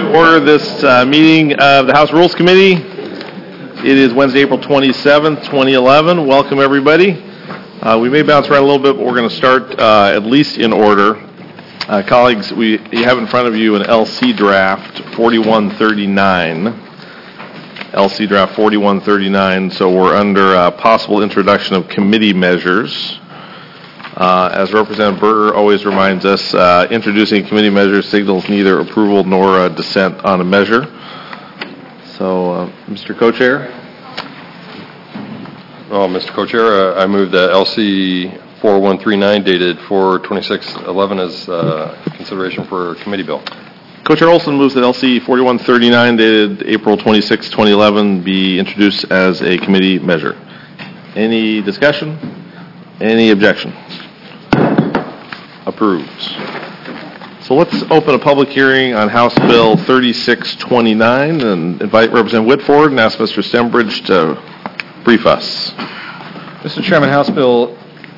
Order this meeting of the House Rules Committee. It is Wednesday, April 27th, 2011. Welcome, everybody. We may bounce around a little bit, but we're going to start at least in order. Colleagues, you have in front of you an LC draft 4139. LC draft 4139, so we're under possible introduction of committee measures. As Representative Berger always reminds us, introducing committee measures signals neither approval nor dissent on a measure. So, Mr. Co-Chair? Well, Mr. Co-Chair, I move that LC 4139 dated 4/26/11 as consideration for committee bill. Co-Chair Olson moves that LC 4139 dated April 26, 2011 be introduced as a committee measure. Any discussion? Any objection? Approved. So let's open a public hearing on House Bill 3629 and invite Representative Whitford and ask Mr. Stembridge to brief us. Mr. Chairman, House Bill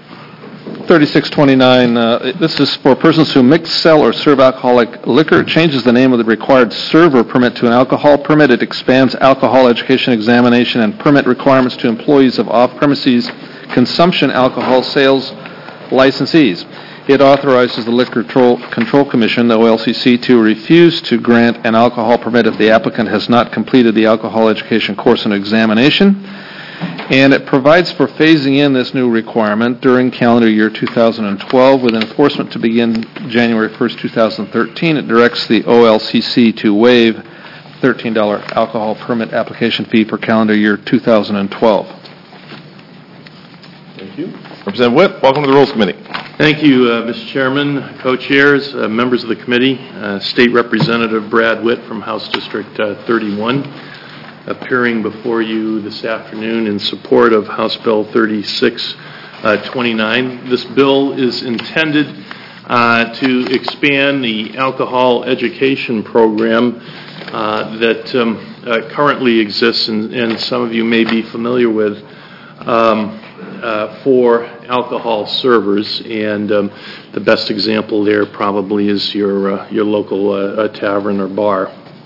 3629, this is for persons who mix, sell, or serve alcoholic liquor. It changes the name of the required server permit to an alcohol permit. It expands alcohol education examination and permit requirements to employees of off-premises consumption alcohol sales licensees. It authorizes the Liquor Control Commission, the OLCC, to refuse to grant an alcohol permit if the applicant has not completed the alcohol education course and examination. And it provides for phasing in this new requirement during calendar year 2012 with enforcement to begin January 1st, 2013. It directs the OLCC to waive $13 alcohol permit application fee for calendar year 2012. Thank you. Representative Witt, welcome to the Rules Committee. Thank you, Mr. Chairman, co-chairs, members of the committee, State Representative Brad Witt from House District 31, appearing before you this afternoon in support of House Bill 3629. This bill is intended to expand the alcohol education program that currently exists, and some of you may be familiar with, for alcohol servers, and the best example there probably is your local tavern or bar.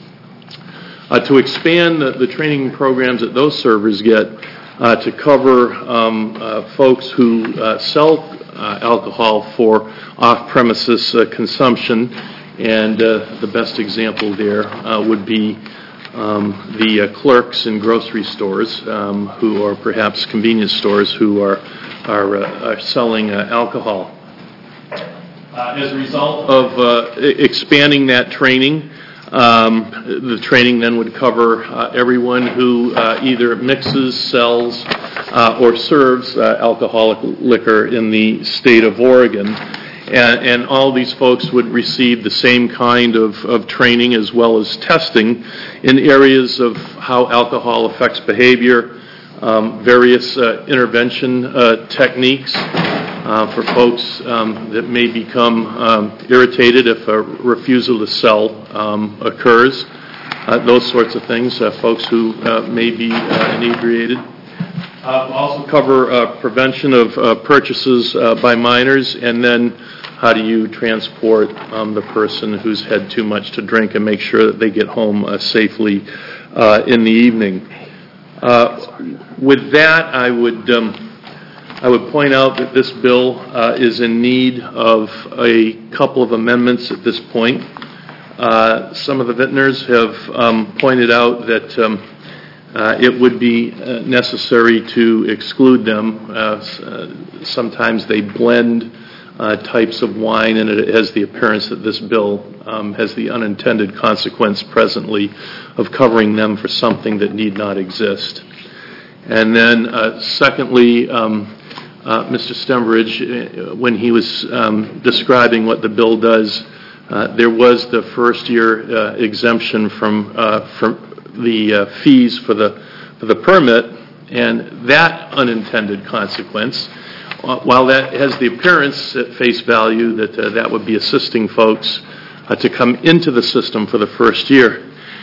To expand the training programs that those servers get to cover folks who sell alcohol for off-premises consumption, and the best example there would be the clerks in grocery stores who are perhaps convenience stores who are selling alcohol. As a result of expanding that training, the training then would cover everyone who either mixes, sells, or serves alcoholic liquor in the state of Oregon. And all these folks would receive the same kind of training as well as testing in areas of how alcohol affects behavior, various intervention techniques for folks that may become irritated if a refusal to sell occurs, those sorts of things, folks who may be inebriated. Also cover prevention of purchases by minors, and then how do you transport the person who's had too much to drink and make sure that they get home safely in the evening. With that, I would point out that this bill is in need of a couple of amendments at this point. Some of the vintners have pointed out that it would be necessary to exclude them. Sometimes they blend types of wine, and it has the appearance that this bill has the unintended consequence presently of covering them for something that need not exist. And then secondly, Mr. Stembridge, when he was describing what the bill does, there was the first year exemption from the fees for the permit, and that unintended consequence, while that has the appearance at face value that that would be assisting folks to come into the system for the first year,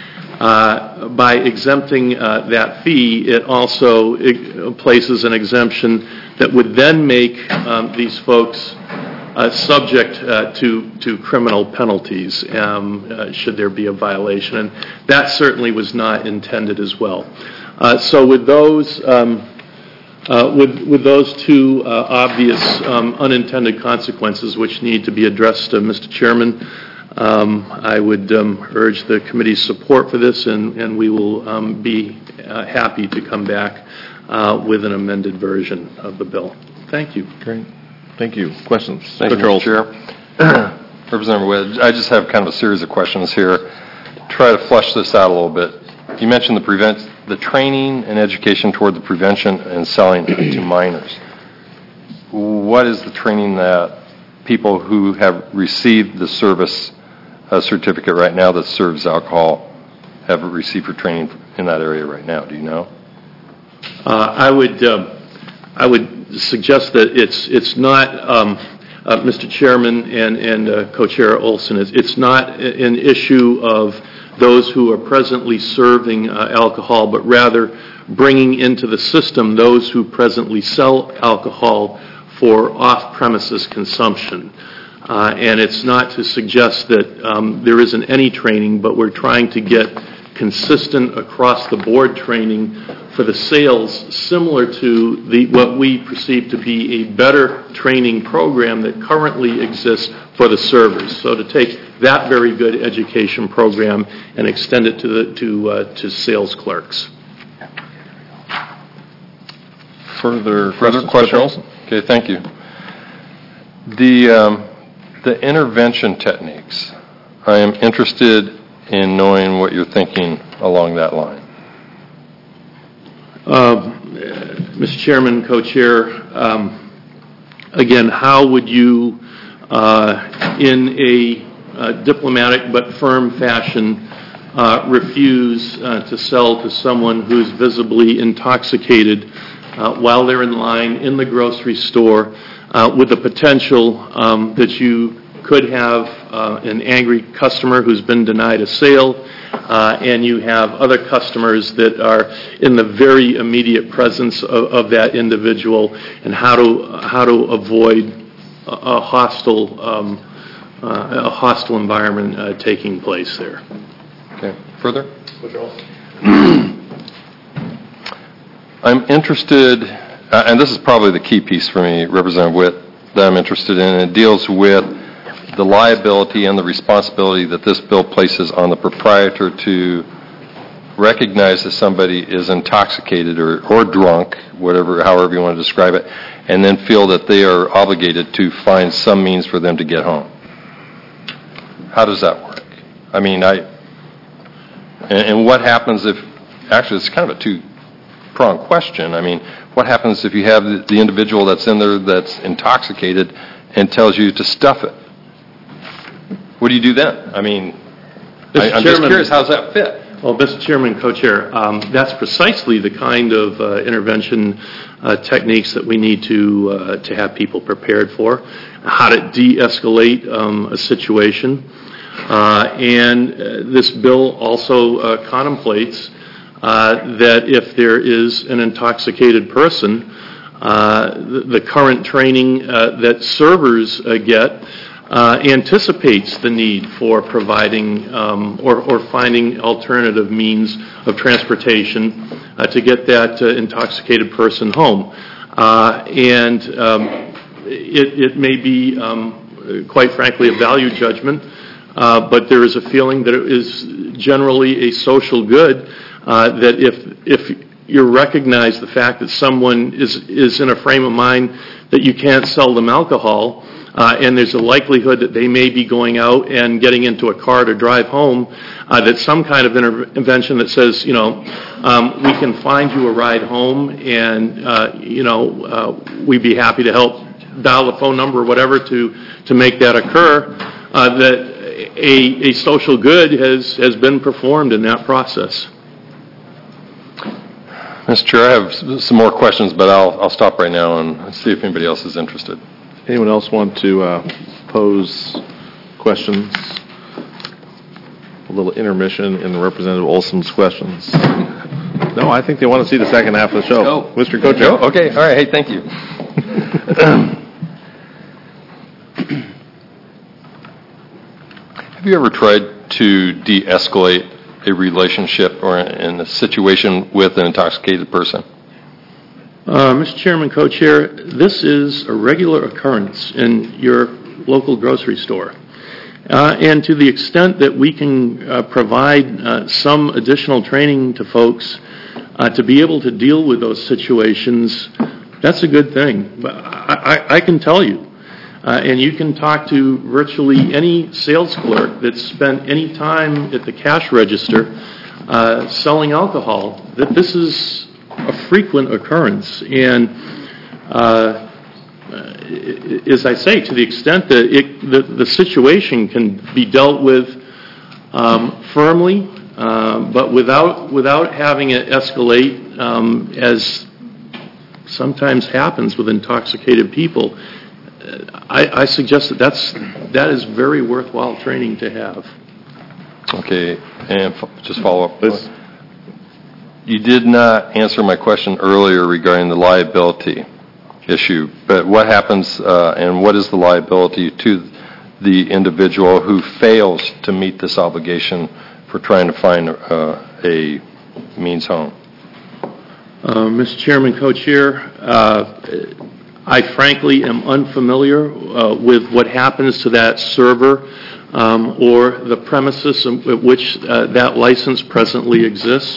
by exempting that fee, it also places an exemption that would then make these folks subject to criminal penalties should there be a violation, and that certainly was not intended as well. So with those two obvious unintended consequences which need to be addressed, Mr. Chairman, I would urge the committee's support for this, and we will be happy to come back with an amended version of the bill. Thank you. Great. Thank you. Questions? Thank you, Mr. Chair. Representative Witt, I just have kind of a series of questions here. Try to flesh this out a little bit. You mentioned the training and education toward the prevention and selling to minors. What is the training that people who have received the service certificate right now that serves alcohol have received for training in that area right now? Do you know? I would suggest that it's not, Mr. Chairman and Co-Chair Olson, it's not an issue of those who are presently serving alcohol, but rather bringing into the system those who presently sell alcohol for off-premises consumption. And it's not to suggest that there isn't any training, but we're trying to get consistent across-the-board training for the sales, similar to what we perceive to be a better training program that currently exists for the servers. So to take that very good education program and extend it to sales clerks. Further questions? Okay, thank you. The intervention techniques, I am interested in knowing what you're thinking along that line. Mr. Chairman, Co-Chair, again, how would you, in a diplomatic but firm fashion, refuse to sell to someone who's visibly intoxicated while they're in line in the grocery store with the potential that you could have an angry customer who's been denied a sale, and you have other customers that are in the very immediate presence of that individual, and how to avoid a hostile environment taking place there. Okay. Further? I'm interested, and this is probably the key piece for me, Representative Witt, that I'm interested in, and it deals with the liability and the responsibility that this bill places on the proprietor to recognize that somebody is intoxicated or drunk, however you want to describe it, and then feel that they are obligated to find some means for them to get home. How does that work? I mean, and what happens if, actually it's kind of a two-pronged question. I mean, what happens if you have the individual that's in there that's intoxicated and tells you to stuff it? What do you do then? I mean, I'm just curious, how does that fit? Well, Mr. Chairman, Co-Chair, that's precisely the kind of intervention techniques that we need to have people prepared for, how to de-escalate a situation. And this bill also contemplates that if there is an intoxicated person, the current training that servers get anticipates the need for providing or finding alternative means of transportation to get that intoxicated person home. And it may be, quite frankly, a value judgment, but there is a feeling that it is generally a social good that if you recognize the fact that someone is in a frame of mind that you can't sell them alcohol, and there's a likelihood that they may be going out and getting into a car to drive home, that some kind of intervention that says, we can find you a ride home, and, we'd be happy to help dial the phone number or whatever to make that occur, that a social good has been performed in that process. Mr. Chair, I have some more questions, but I'll stop right now and see if anybody else is interested. Anyone else want to pose questions? A little intermission in Representative Olson's questions. No, I think they want to see the second half of the show. Oh. Mr. Co-Chair. Okay, all right. Hey, thank you. Have you ever tried to de-escalate a relationship or in a situation with an intoxicated person? Mr. Chairman, Co-Chair, this is a regular occurrence in your local grocery store. And to the extent that we can provide some additional training to folks to be able to deal with those situations, that's a good thing. But I can tell you, and you can talk to virtually any sales clerk that's spent any time at the cash register selling alcohol, that this is a frequent occurrence. And as I say, to the extent that the situation can be dealt with firmly, but without having it escalate, as sometimes happens with intoxicated people, I suggest that is very worthwhile training to have. Okay, and just follow up. Please. You did not answer my question earlier regarding the liability issue, but what happens and what is the liability to the individual who fails to meet this obligation for trying to find a means home? Mr. Chairman, Co-Chair, I frankly am unfamiliar with what happens to that server or the premises at which that license presently exists.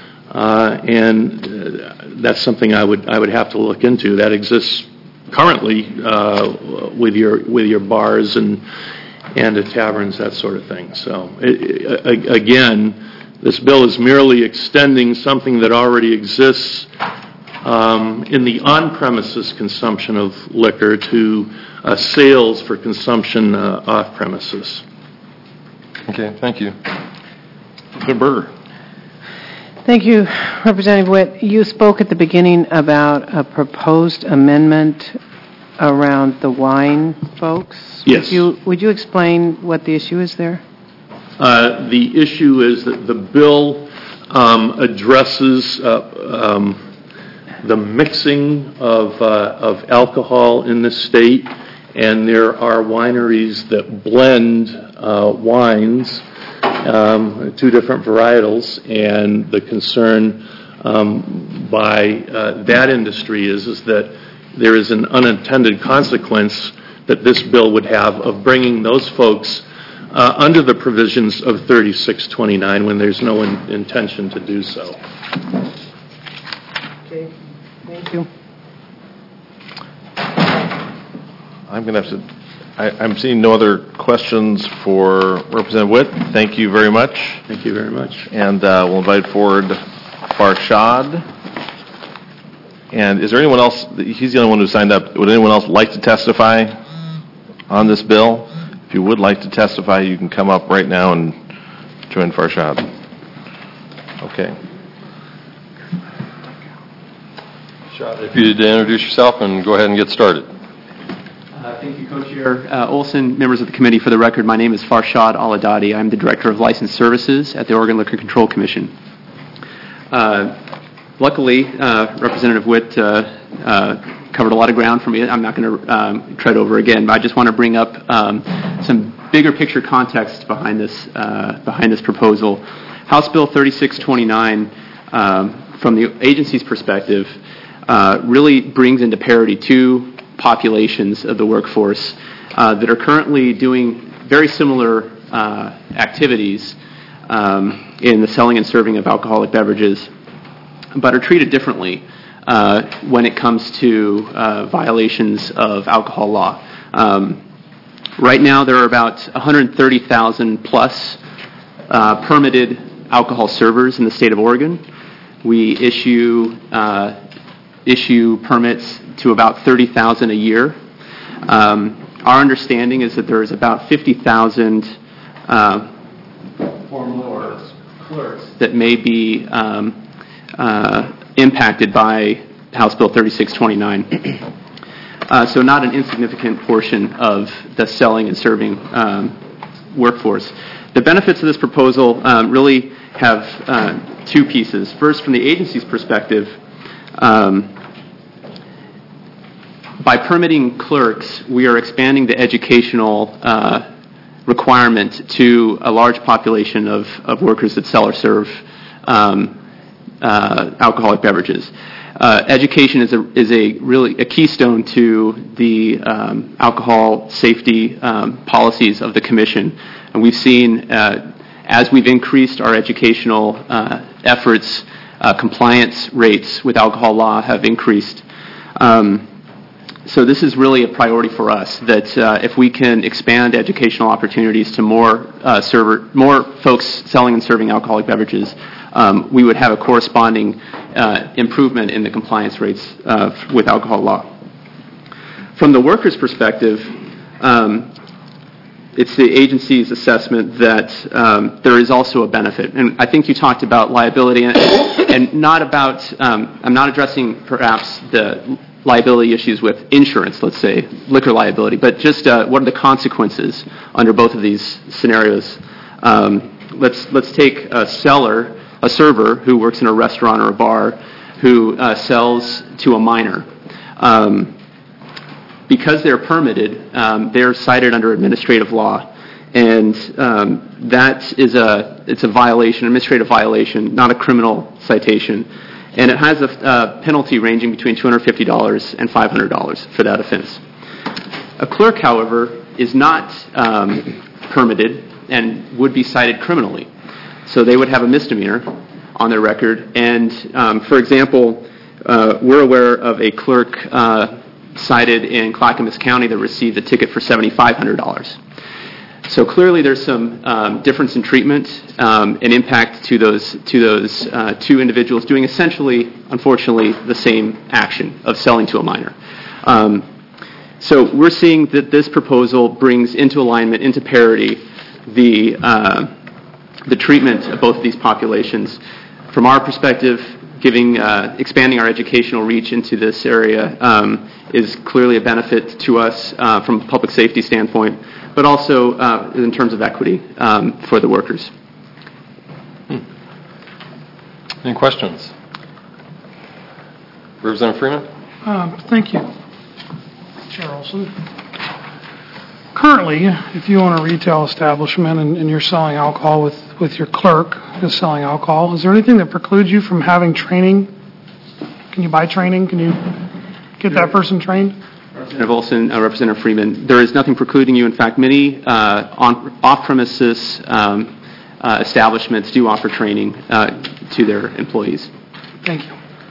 And that's something I would have to look into. That exists currently with your bars and the taverns, that sort of thing. So again, this bill is merely extending something that already exists in the on-premises consumption of liquor to sales for consumption off-premises. Okay, thank you. Mr. Berger. Thank you, Representative Witt. You spoke at the beginning about a proposed amendment around the wine folks. Yes. Would you explain what the issue is there? The issue is that the bill addresses the mixing of alcohol in the state, and there are wineries that blend wines, two different varietals, and the concern by that industry is that there is an unintended consequence that this bill would have of bringing those folks under the provisions of 3629 when there's no intention to do so. Okay, thank you. I'm going to have to... I'm seeing no other questions for Representative Witt. Thank you very much. Thank you very much. And we'll invite forward Farshad. And is there anyone else? He's the only one who signed up. Would anyone else like to testify on this bill? If you would like to testify, you can come up right now and join Farshad. Okay. Farshad, if you'd introduce yourself and go ahead and get started. Thank you, Co-Chair Olson, members of the committee. For the record, my name is Farshad Aladadi. I'm the Director of Licensed Services at the Oregon Liquor Control Commission. Luckily, Representative Witt covered a lot of ground for me. I'm not going to tread over again, but I just want to bring up some bigger picture context behind this proposal. House Bill 3629, from the agency's perspective, really brings into parity two populations of the workforce that are currently doing very similar activities in the selling and serving of alcoholic beverages, but are treated differently when it comes to violations of alcohol law. Right now, there are about 130,000 plus permitted alcohol servers in the state of Oregon. We issue permits to about 30,000 a year. Our understanding is that there is about 50,000 or more clerks that may be impacted by House Bill 3629. So not an insignificant portion of the selling and serving workforce. The benefits of this proposal really have two pieces. First, from the agency's perspective, by permitting clerks, we are expanding the educational requirement to a large population of workers that sell or serve alcoholic beverages. Education is really a keystone to the alcohol safety policies of the Commission, and we've seen as we've increased our educational efforts, compliance rates with alcohol law have increased. So this is really a priority for us, that if we can expand educational opportunities to more folks selling and serving alcoholic beverages, we would have a corresponding improvement in the compliance rates with alcohol law. From the workers' perspective, it's the agency's assessment that there is also a benefit. And I think you talked about liability and not about, I'm not addressing perhaps the liability issues with insurance, let's say, liquor liability, but just what are the consequences under both of these scenarios. Let's take a server who works in a restaurant or a bar who sells to a minor. Because they're permitted, they're cited under administrative law, and that is it's a violation, administrative violation, not a criminal citation, and it has a penalty ranging between $250 and $500 for that offense. A clerk, however, is not permitted and would be cited criminally, so they would have a misdemeanor on their record. And for example, we're aware of a clerk cited in Clackamas County that received a ticket for $7,500. So clearly there's some difference in treatment and impact to those two individuals doing essentially, unfortunately, the same action of selling to a minor. So we're seeing that this proposal brings into alignment, into parity, the treatment of both of these populations. From our perspective, expanding our educational reach into this area is clearly a benefit to us from a public safety standpoint, but also in terms of equity for the workers. Any questions? Representative Freeman? Thank you, Chair Olson. Currently, if you own a retail establishment and you're selling alcohol with your clerk is selling alcohol, is there anything that precludes you from having training? Can you buy training? Can you get that person trained? Representative Olson, Representative Freeman, there is nothing precluding you. In fact, many off-premises establishments do offer training to their employees. Thank you.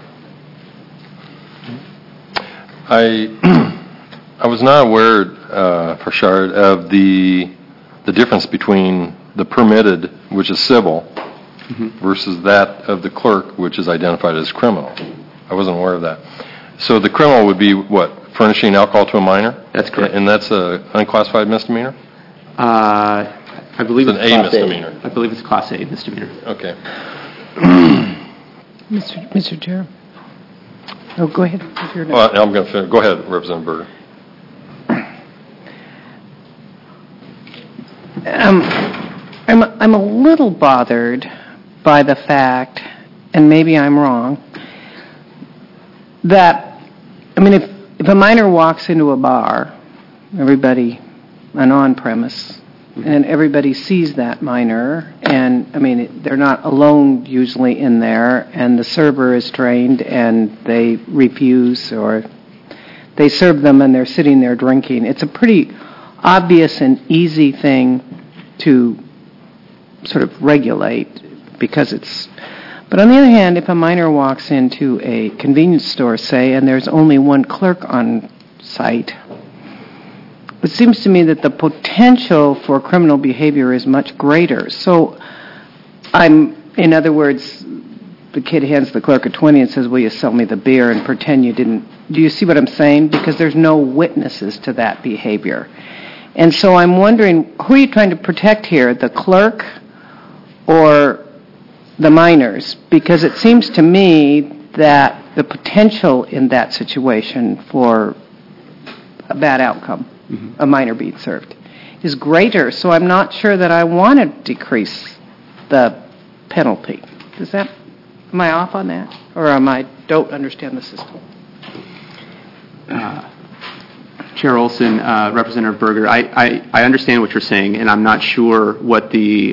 I was not aware, Farshad, of the difference between the permitted, which is civil, versus that of the clerk, which is identified as criminal. I wasn't aware of that. So the criminal would be what? Furnishing alcohol to a minor? That's correct. And that's an unclassified misdemeanor? I believe it's a misdemeanor. I believe it's a Class A misdemeanor. Okay. Mr. Chair. Oh, go ahead. Well, I'm going to finish. Go ahead, Representative Berger. I'm a little bothered by the fact, and maybe I'm wrong, that, if a minor walks into a bar, an on-premise, and everybody sees that minor, and, they're not alone usually in there, and the server is trained, and they refuse, or they serve them and they're sitting there drinking. It's a pretty obvious and easy thing to sort of regulate but on the other hand, if a minor walks into a convenience store, say, and there's only one clerk on site, it seems to me that the potential for criminal behavior is much greater. So in other words, the kid hands the clerk a 20 and says, will you sell me the beer, and pretend you didn't. Do you see what I'm saying? Because there's no witnesses to that behavior. And so I'm wondering, who are you trying to protect here, the clerk or the minors? Because it seems to me that the potential in that situation for a bad outcome, a minor being served, is greater. So I'm not sure that I want to decrease the penalty. Am I off on that? Or don't understand the system? Chair Olson, Representative Berger, I understand what you're saying, and I'm not sure what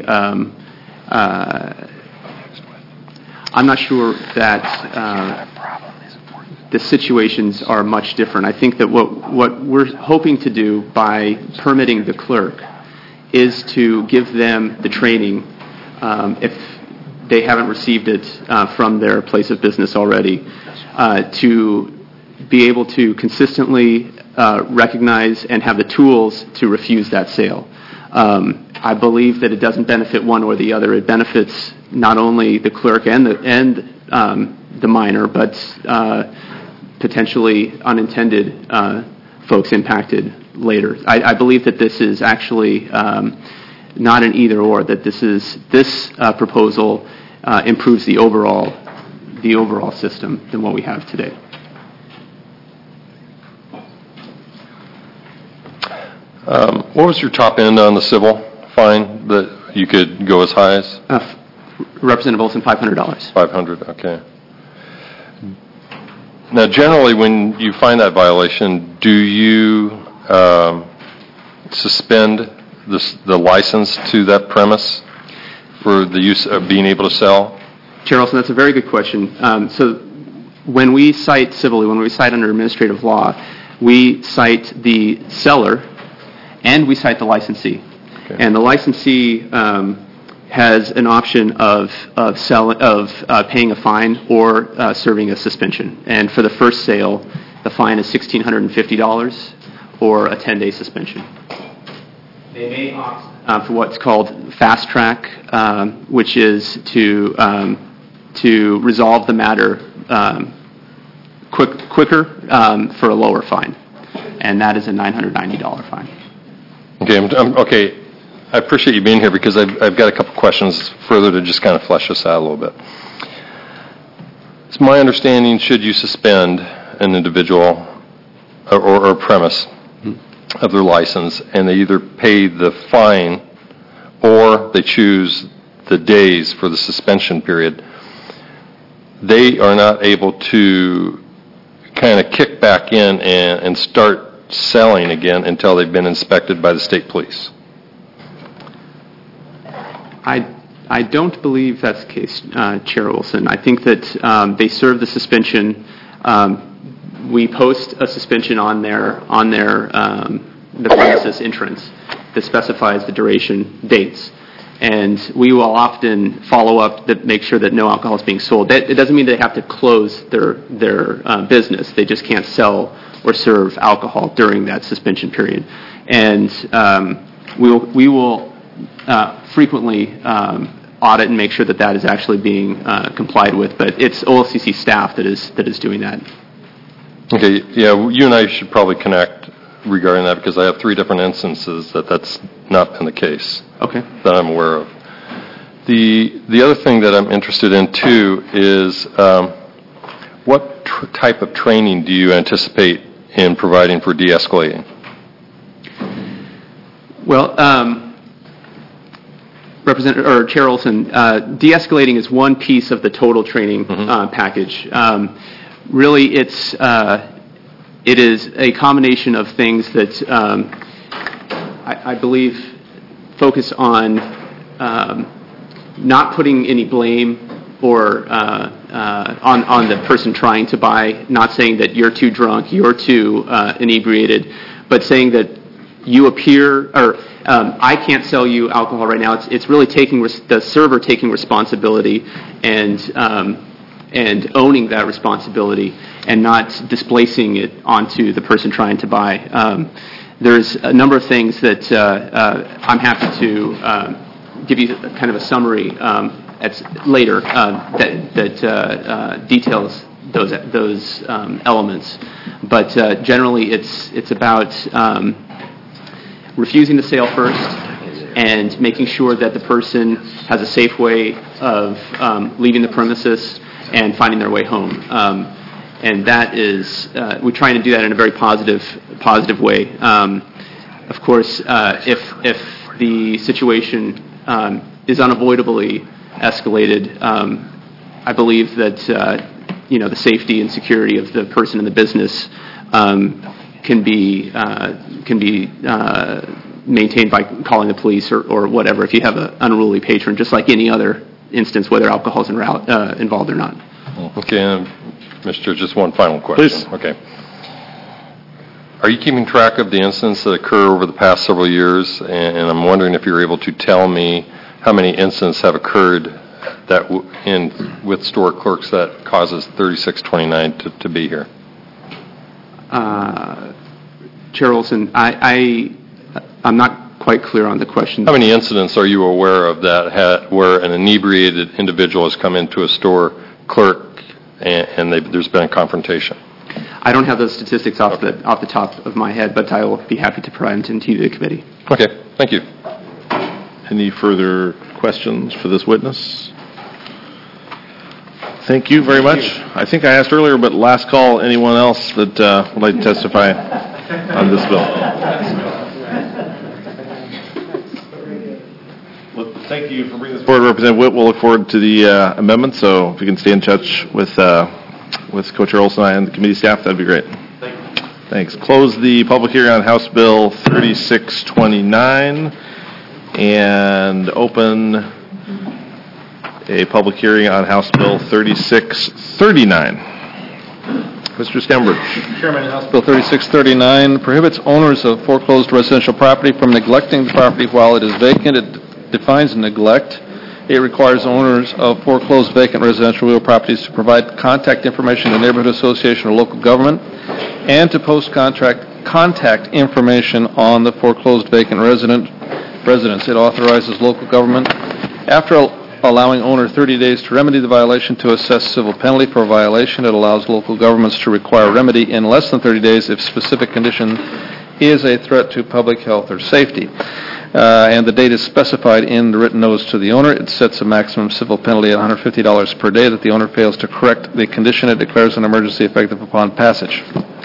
I'm not sure that the situations are much different. I think that what we're hoping to do by permitting the clerk is to give them the training, if they haven't received it from their place of business already, to be able to consistently recognize and have the tools to refuse that sale. I believe that it doesn't benefit one or the other. It benefits not only the clerk and the minor, but potentially unintended folks impacted later. I believe that this is actually not an either or. That this proposal improves the overall system than what we have today. What was your top end on the civil fine that you could go as high as? Representative Olson, $500. $500, okay. Now, generally, when you find that violation, do you suspend the license to that premise for the use of being able to sell? Chair Olson, that's a very good question. So when we cite civilly, when we cite under administrative law, we cite the seller and we cite the licensee. Okay. And the licensee has an option of paying a fine or serving a suspension. And for the first sale, the fine is $1,650 or a 10-day suspension. They may opt for what's called fast track, which is to resolve the matter quicker for a lower fine, and that is a $990 fine. Okay, okay. I appreciate you being here because I've got a couple questions further to just kind of flesh this out a little bit. It's my understanding, should you suspend an individual or a premise of their license and they either pay the fine or they choose the days for the suspension period, they are not able to kind of kick back in and start selling again until they've been inspected by the state police. I don't believe that's the case, Chair Olson. I think that they serve the suspension. We post a suspension on the premises entrance that specifies the duration dates, and we will often follow up to make sure that no alcohol is being sold. It doesn't mean they have to close their business. They just can't sell or serve alcohol during that suspension period. And we will frequently audit and make sure that that is actually being complied with. But it's OLCC staff that is doing that. Okay, yeah, you and I should probably connect regarding that because I have 3 different instances that's not been the case. Okay. That I'm aware of. The other thing that I'm interested in too is what type of training do you anticipate in providing for de-escalating? Well, Chair Olson, de-escalating is one piece of the total training package. Really, it is a combination of things that I believe focus on not putting any blame or on the person trying to buy, not saying that you're too drunk, you're too inebriated, but saying that you appear, or I can't sell you alcohol right now. It's really the server taking responsibility and owning that responsibility and not displacing it onto the person trying to buy. There's a number of things that I'm happy to give you kind of a summary later that details those elements. But generally, it's about refusing the sale first and making sure that the person has a safe way of leaving the premises and finding their way home. And that is, we're trying to do that in a very positive way. Of course, if the situation is unavoidably escalated, I believe that the safety and security of the person in the business can be maintained by calling the police or whatever if you have an unruly patron, just like any other instance, whether alcohol is involved or not. Okay, Mr. Just one final question. Please. Okay. Are you keeping track of the incidents that occur over the past several years? And I'm wondering if you're able to tell me how many incidents have occurred that with store clerks that causes 3629 to be here? Chair Olson, I'm not quite clear on the question. How many incidents are you aware of that where an inebriated individual has come into a store clerk and there's been a confrontation? I don't have those statistics off the top of my head, but I will be happy to provide them to the committee. Okay, thank you. Any further questions for this witness? Thank you very much. I think I asked earlier, but last call, anyone else that would like to testify on this bill? Well, thank you for bringing this forward, Representative Witt. We'll look forward to the amendment, so if you can stay in touch with Co-Chair Olson and the committee staff, that'd be great. Thank you. Thanks. Close the public hearing on House Bill 3629 and open a public hearing on House Bill 3639. Mr. Stembridge. Chairman, House Bill 3639 prohibits owners of foreclosed residential property from neglecting the property while it is vacant. It defines neglect. It requires owners of foreclosed vacant residential real properties to provide contact information to the neighborhood association or local government and to post contact information on the foreclosed vacant residence. It authorizes local government, after allowing owner 30 days to remedy the violation, to assess civil penalty for a violation. It allows local governments to require remedy in less than 30 days if specific condition is a threat to public health or safety. And the date is specified in the written notice to the owner. It sets a maximum civil penalty at $150 per day that the owner fails to correct the condition. It declares an emergency effective upon passage.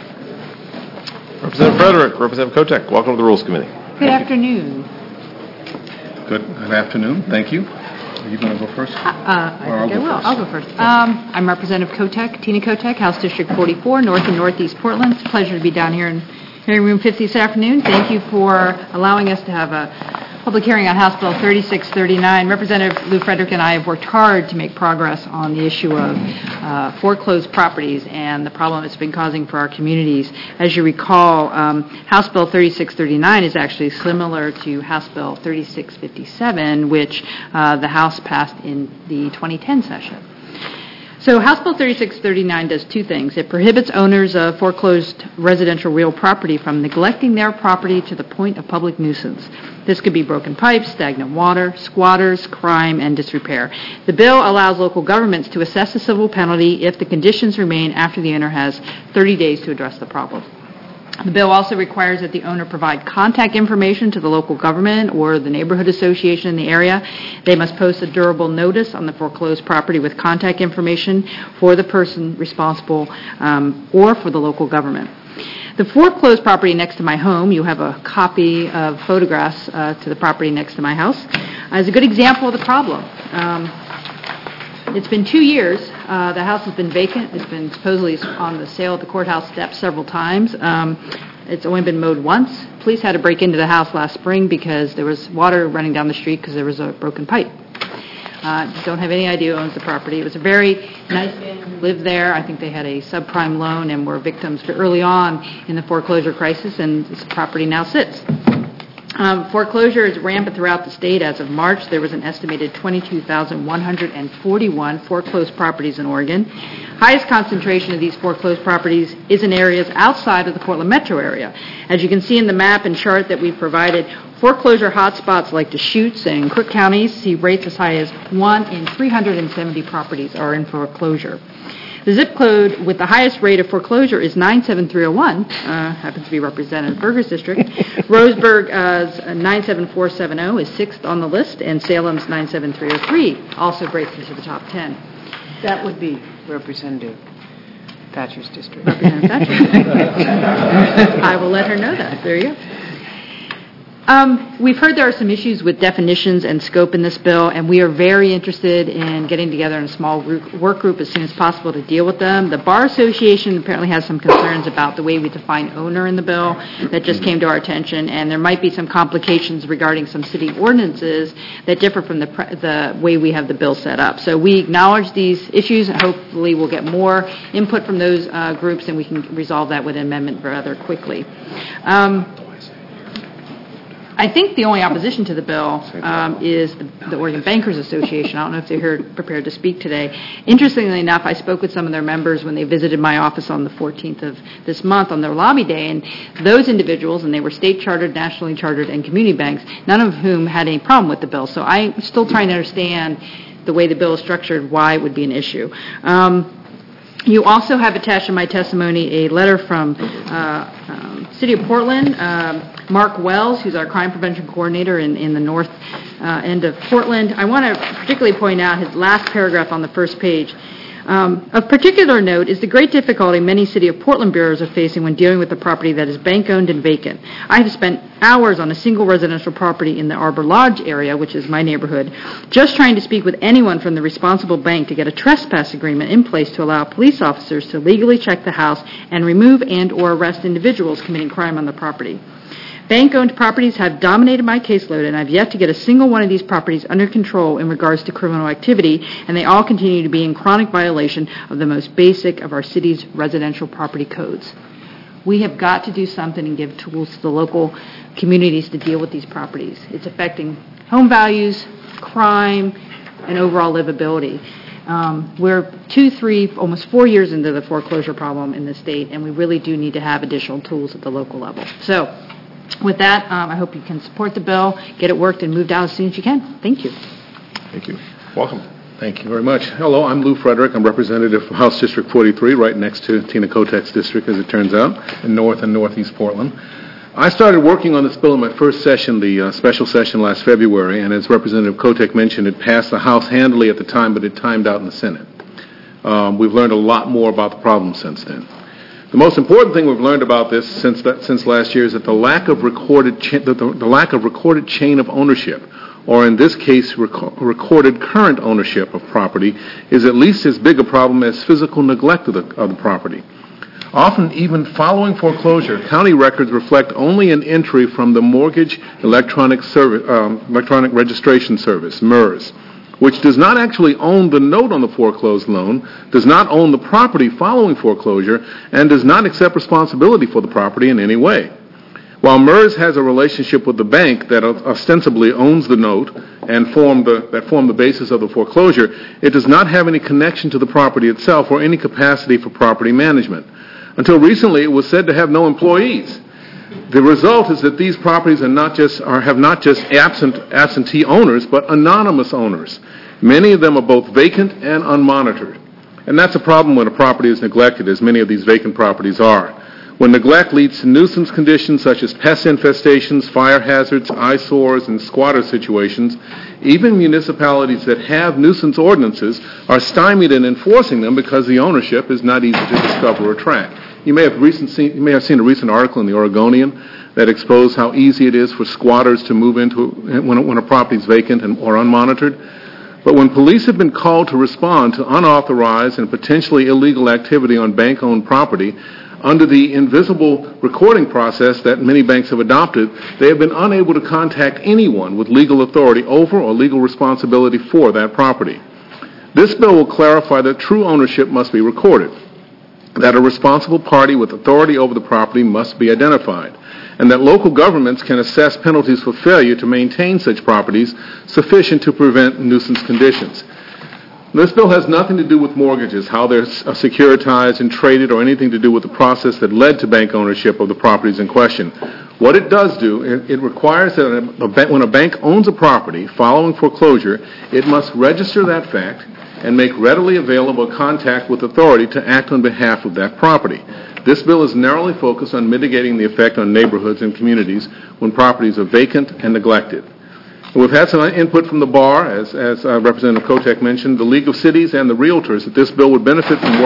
Representative Frederick, Representative Kotek, welcome to the Rules Committee. Good afternoon. Good afternoon. Thank you. Are you going to go first? I think I will. I'll go first. I'm Representative Kotek, Tina Kotek, House District 44, North and Northeast Portland. It's a pleasure to be down here in hearing room 50 this afternoon. Thank you for allowing us to have a public hearing on House Bill 3639. Representative Lou Frederick and I have worked hard to make progress on the issue of foreclosed properties and the problem it's been causing for our communities. As you recall, House Bill 3639 is actually similar to House Bill 3657, which the House passed in the 2010 session. So House Bill 3639 does two things. It prohibits owners of foreclosed residential real property from neglecting their property to the point of public nuisance. This could be broken pipes, stagnant water, squatters, crime, and disrepair. The bill allows local governments to assess a civil penalty if the conditions remain after the owner has 30 days to address the problem. The bill also requires that the owner provide contact information to the local government or the neighborhood association in the area. They must post a durable notice on the foreclosed property with contact information for the person responsible or for the local government. The foreclosed property next to my home, you have a copy of photographs to the property next to my house, is a good example of the problem. It's been 2 years. The house has been vacant. It's been supposedly on the sale at the courthouse steps several times. It's only been mowed once. Police had to break into the house last spring because there was water running down the street because there was a broken pipe. Don't have any idea who owns the property. It was a very nice family who lived there. I think they had a subprime loan and were victims early on in the foreclosure crisis, and this property now sits. Foreclosure is rampant throughout the state. As of March, there was an estimated 22,141 foreclosed properties in Oregon. Highest concentration of these foreclosed properties is in areas outside of the Portland metro area. As you can see in the map and chart that we've provided, foreclosure hotspots like Deschutes and Cook counties see rates as high as 1 in 370 properties are in foreclosure. The zip code with the highest rate of foreclosure is 97301, happens to be Representative Berger's district. Roseburg's 97470 is 6th on the list, and Salem's 97303 also breaks into the top 10. That would be Representative Thatcher's district. Representative Thatcher. I will let her know that. There you go. We've heard there are some issues with definitions and scope in this bill, and we are very interested in getting together in a small work group as soon as possible to deal with them. The Bar Association apparently has some concerns about the way we define owner in the bill that just came to our attention, and there might be some complications regarding some city ordinances that differ from the way we have the bill set up. So we acknowledge these issues, and hopefully we'll get more input from those groups, and we can resolve that with an amendment rather quickly. I think the only opposition to the bill is the Oregon Bankers Association. I don't know if they're here prepared to speak today. Interestingly enough, I spoke with some of their members when they visited my office on the 14th of this month on their lobby day, and those individuals, and they were state chartered, nationally chartered, and community banks, none of whom had any problem with the bill. So I'm still trying to understand the way the bill is structured, why it would be an issue. You also have attached in my testimony a letter from City of Portland, Mark Wells, who's our crime prevention coordinator in the north end of Portland. I want to particularly point out his last paragraph on the first page. Of particular note is the great difficulty many City of Portland bureaus are facing when dealing with a property that is bank-owned and vacant. I have spent hours on a single residential property in the Arbor Lodge area, which is my neighborhood, just trying to speak with anyone from the responsible bank to get a trespass agreement in place to allow police officers to legally check the house and remove and or arrest individuals committing crime on the property. Bank-owned properties have dominated my caseload, and I've yet to get a single one of these properties under control in regards to criminal activity, and they all continue to be in chronic violation of the most basic of our city's residential property codes. We have got to do something and give tools to the local communities to deal with these properties. It's affecting home values, crime, and overall livability. We're 2, 3, almost 4 years into the foreclosure problem in the state, and we really do need to have additional tools at the local level. So, with that, I hope you can support the bill, get it worked, and moved out as soon as you can. Thank you. Thank you. Welcome. Thank you very much. Hello, I'm Lou Frederick. I'm representative from House District 43, right next to Tina Kotek's district, as it turns out, in North and Northeast Portland. I started working on this bill in my first session, the special session last February, and as Representative Kotek mentioned, it passed the House handily at the time, but it timed out in the Senate. We've learned a lot more about the problem since then. The most important thing we've learned about this since last year is that the lack of recorded chain of ownership, or in this case, recorded current ownership of property, is at least as big a problem as physical neglect of the property. Often, even following foreclosure, county records reflect only an entry from the Mortgage Electronic Registration Service, MERS, which does not actually own the note on the foreclosed loan, does not own the property following foreclosure, and does not accept responsibility for the property in any way. While MERS has a relationship with the bank that ostensibly owns the note and formed the basis of the foreclosure, it does not have any connection to the property itself or any capacity for property management. Until recently, it was said to have no employees. The result is that these properties have not just absentee owners, but anonymous owners. Many of them are both vacant and unmonitored. And that's a problem when a property is neglected, as many of these vacant properties are. When neglect leads to nuisance conditions such as pest infestations, fire hazards, eyesores, and squatter situations, even municipalities that have nuisance ordinances are stymied in enforcing them because the ownership is not easy to discover or track. You may have seen a recent article in the Oregonian that exposed how easy it is for squatters to move into when a property is vacant or unmonitored. But when police have been called to respond to unauthorized and potentially illegal activity on bank-owned property, under the invisible recording process that many banks have adopted, they have been unable to contact anyone with legal authority over or legal responsibility for that property. This bill will clarify that true ownership must be recorded, that a responsible party with authority over the property must be identified, and that local governments can assess penalties for failure to maintain such properties sufficient to prevent nuisance conditions. This bill has nothing to do with mortgages, how they're securitized and traded, or anything to do with the process that led to bank ownership of the properties in question. What it does do, it requires that when a bank owns a property following foreclosure, it must register that fact and make readily available contact with authority to act on behalf of that property. This bill is narrowly focused on mitigating the effect on neighborhoods and communities when properties are vacant and neglected. We've had some input from the bar, as Representative Kotek mentioned, the League of Cities and the realtors, that this bill would benefit from work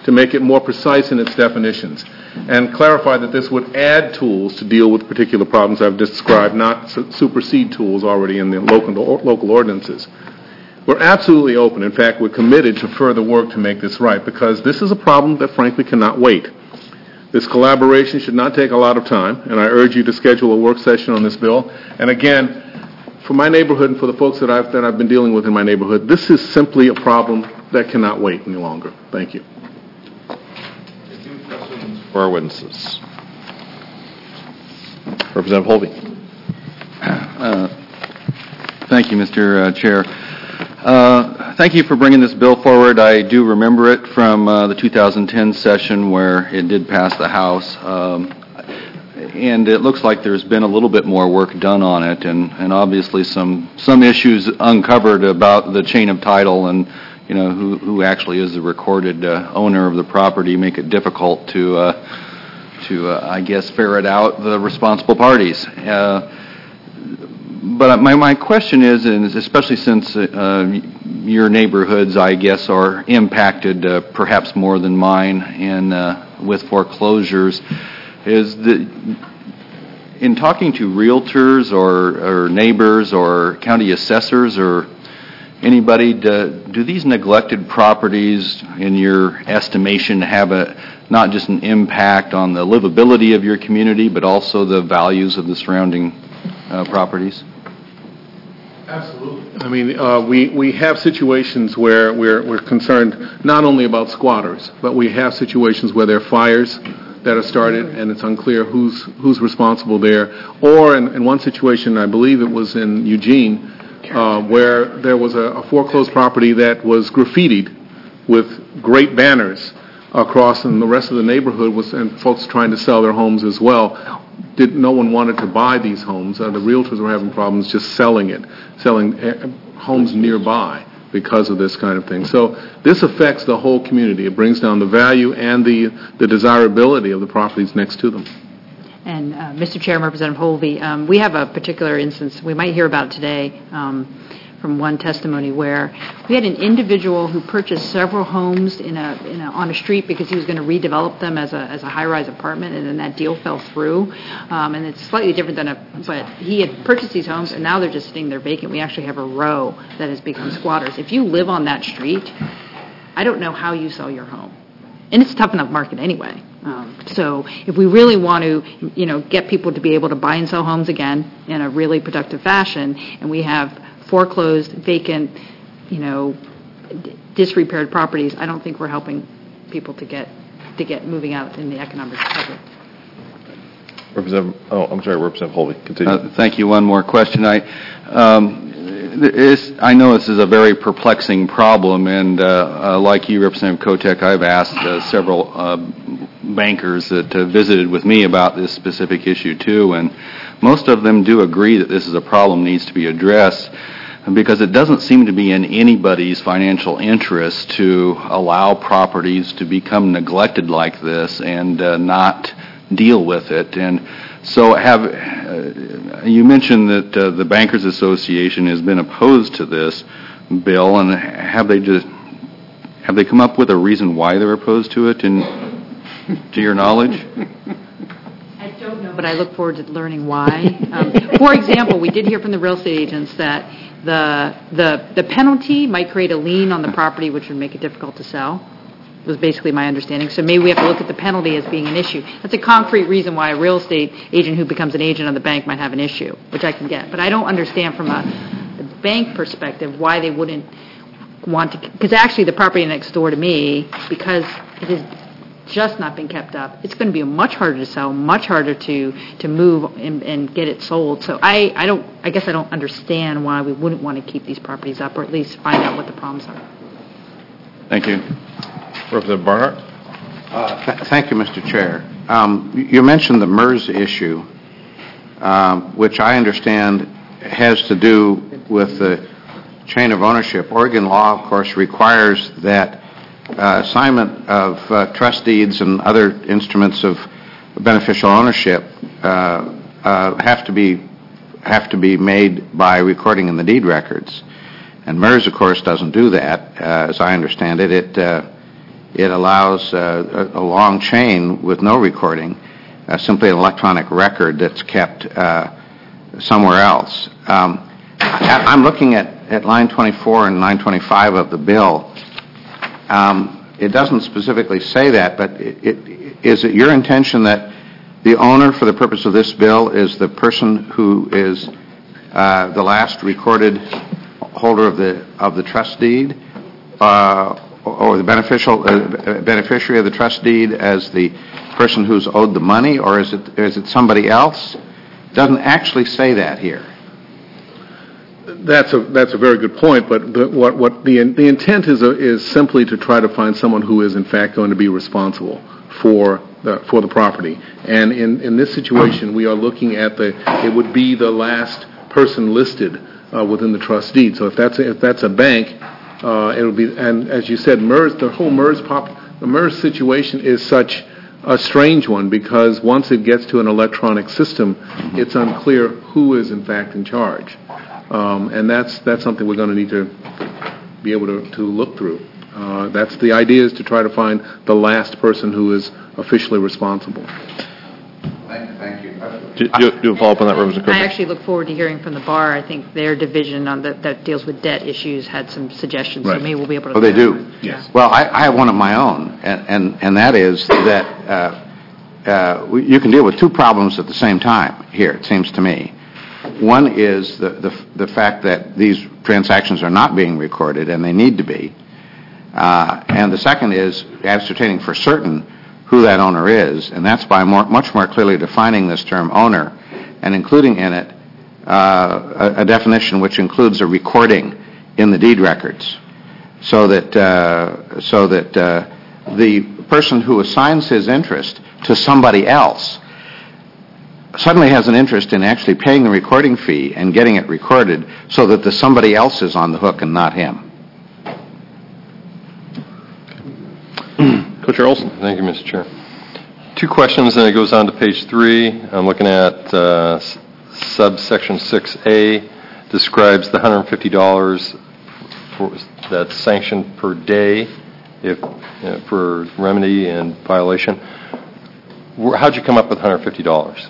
to make it more precise in its definitions and clarify that this would add tools to deal with particular problems I've described, not supersede tools already in the local ordinances. We're absolutely open. In fact, we're committed to further work to make this right because this is a problem that frankly cannot wait. This collaboration should not take a lot of time, and I urge you to schedule a work session on this bill. And again, for my neighborhood and for the folks that I've been dealing with in my neighborhood, this is simply a problem that cannot wait any longer. Thank you. For our witnesses. Representative Holvey. Thank you, Mr. Chair. Thank you for bringing this bill forward. I do remember it from the 2010 session where it did pass the House. And it looks like there's been a little bit more work done on it, and obviously some issues uncovered about the chain of title and who actually is the recorded owner of the property make it difficult to I guess ferret out the responsible parties. But my question is, and especially since your neighborhoods, I guess, are impacted perhaps more than mine, and with foreclosures, is that in talking to realtors or neighbors or county assessors or anybody, do these neglected properties, in your estimation, have not just an impact on the livability of your community, but also the values of the surrounding properties? Absolutely. I mean, we have situations where we're concerned not only about squatters, but we have situations where there are fires that are started and it's unclear who's responsible there. Or in one situation, I believe it was in Eugene, where there was a foreclosed property that was graffitied with great banners across, and the rest of the neighborhood and folks trying to sell their homes as well. No one wanted to buy these homes. The realtors were having problems just selling homes nearby because of this kind of thing. So this affects the whole community. It brings down the value and the desirability of the properties next to them. And Mr. Chair, Representative Holvey, we have a particular instance we might hear about today from one testimony where we had an individual who purchased several homes on a street because he was going to redevelop them as a high-rise apartment, and then that deal fell through. And it's slightly different but he had purchased these homes, and now they're just sitting there vacant. We actually have a row that has become squatters. If you live on that street, I don't know how you sell your home. And it's a tough enough market anyway. So if we really want to, get people to be able to buy and sell homes again in a really productive fashion, and we have foreclosed, vacant, disrepaired properties, I don't think we're helping people to get moving out in the economic recovery. Representative Holvey, continue. Thank you. One more question. I know this is a very perplexing problem, and like you, Representative Kotek, I've asked several bankers that visited with me about this specific issue too, and most of them do agree that this is a problem that needs to be addressed, because it doesn't seem to be in anybody's financial interest to allow properties to become neglected like this and not deal with it. And so you mentioned that the Bankers Association has been opposed to this bill, and have they come up with a reason why they're opposed to it, to your knowledge? I don't know, but I look forward to learning why. For example, we did hear from the real estate agents that the penalty might create a lien on the property, which would make it difficult to sell, was basically my understanding. So maybe we have to look at the penalty as being an issue. That's a concrete reason why a real estate agent who becomes an agent of the bank might have an issue, which I can get. But I don't understand from a bank perspective why they wouldn't want to, because actually the property next door to me, because it has just not been kept up, it's going to be much harder to sell, much harder to move and get it sold. So I guess I don't understand why we wouldn't want to keep these properties up, or at least find out what the problems are. Thank you. Representative Barnhart. Thank you, Mr. Chair. You mentioned the MERS issue, which I understand has to do with the chain of ownership. Oregon law, of course, requires that assignment of trust deeds and other instruments of beneficial ownership have to be made by recording in the deed records. And MERS, of course, doesn't do that. As I understand it, it allows a long chain with no recording, simply an electronic record that's kept somewhere else. I'm looking at line 24 and line 25 of the bill. It doesn't specifically say that, but is it your intention that the owner, for the purpose of this bill, is the person who is the last recorded holder of the trust deed, or the beneficiary of the trust deed as the person who's owed the money, or is it somebody else? It doesn't actually say that here. That's a very good point, but the intent is simply to try to find someone who is in fact going to be responsible for the property. And in this situation, we are looking at it would be the last person listed within the trust deed. So if that's a bank, it'll be, and as you said, the MERS situation is such a strange one because once it gets to an electronic system, it's unclear who is in fact in charge. And that's something we're going to need to be able to look through. That's the idea, is to try to find the last person who is officially responsible. Thank you. Do you follow up on that, Representative Kotek? I actually look forward to hearing from the bar. I think their division that deals with debt issues had some suggestions, so maybe we'll be able to... Oh, they do? Yes. Well, I have one of my own, and that is that you can deal with two problems at the same time here, it seems to me. One is the fact that these transactions are not being recorded, and they need to be. And the second is ascertaining for certain who that owner is, and that's by much more clearly defining this term owner and including in it a definition which includes a recording in the deed records, so that the person who assigns his interest to somebody else suddenly has an interest in actually paying the recording fee and getting it recorded so that the somebody else is on the hook and not him. Co-Chair Olson. Thank you, Mr. Chair. Two questions, and it goes on to page 3. I'm looking at subsection 6A, describes the $150 that's sanctioned per day for remedy and violation. How'd you come up with $150?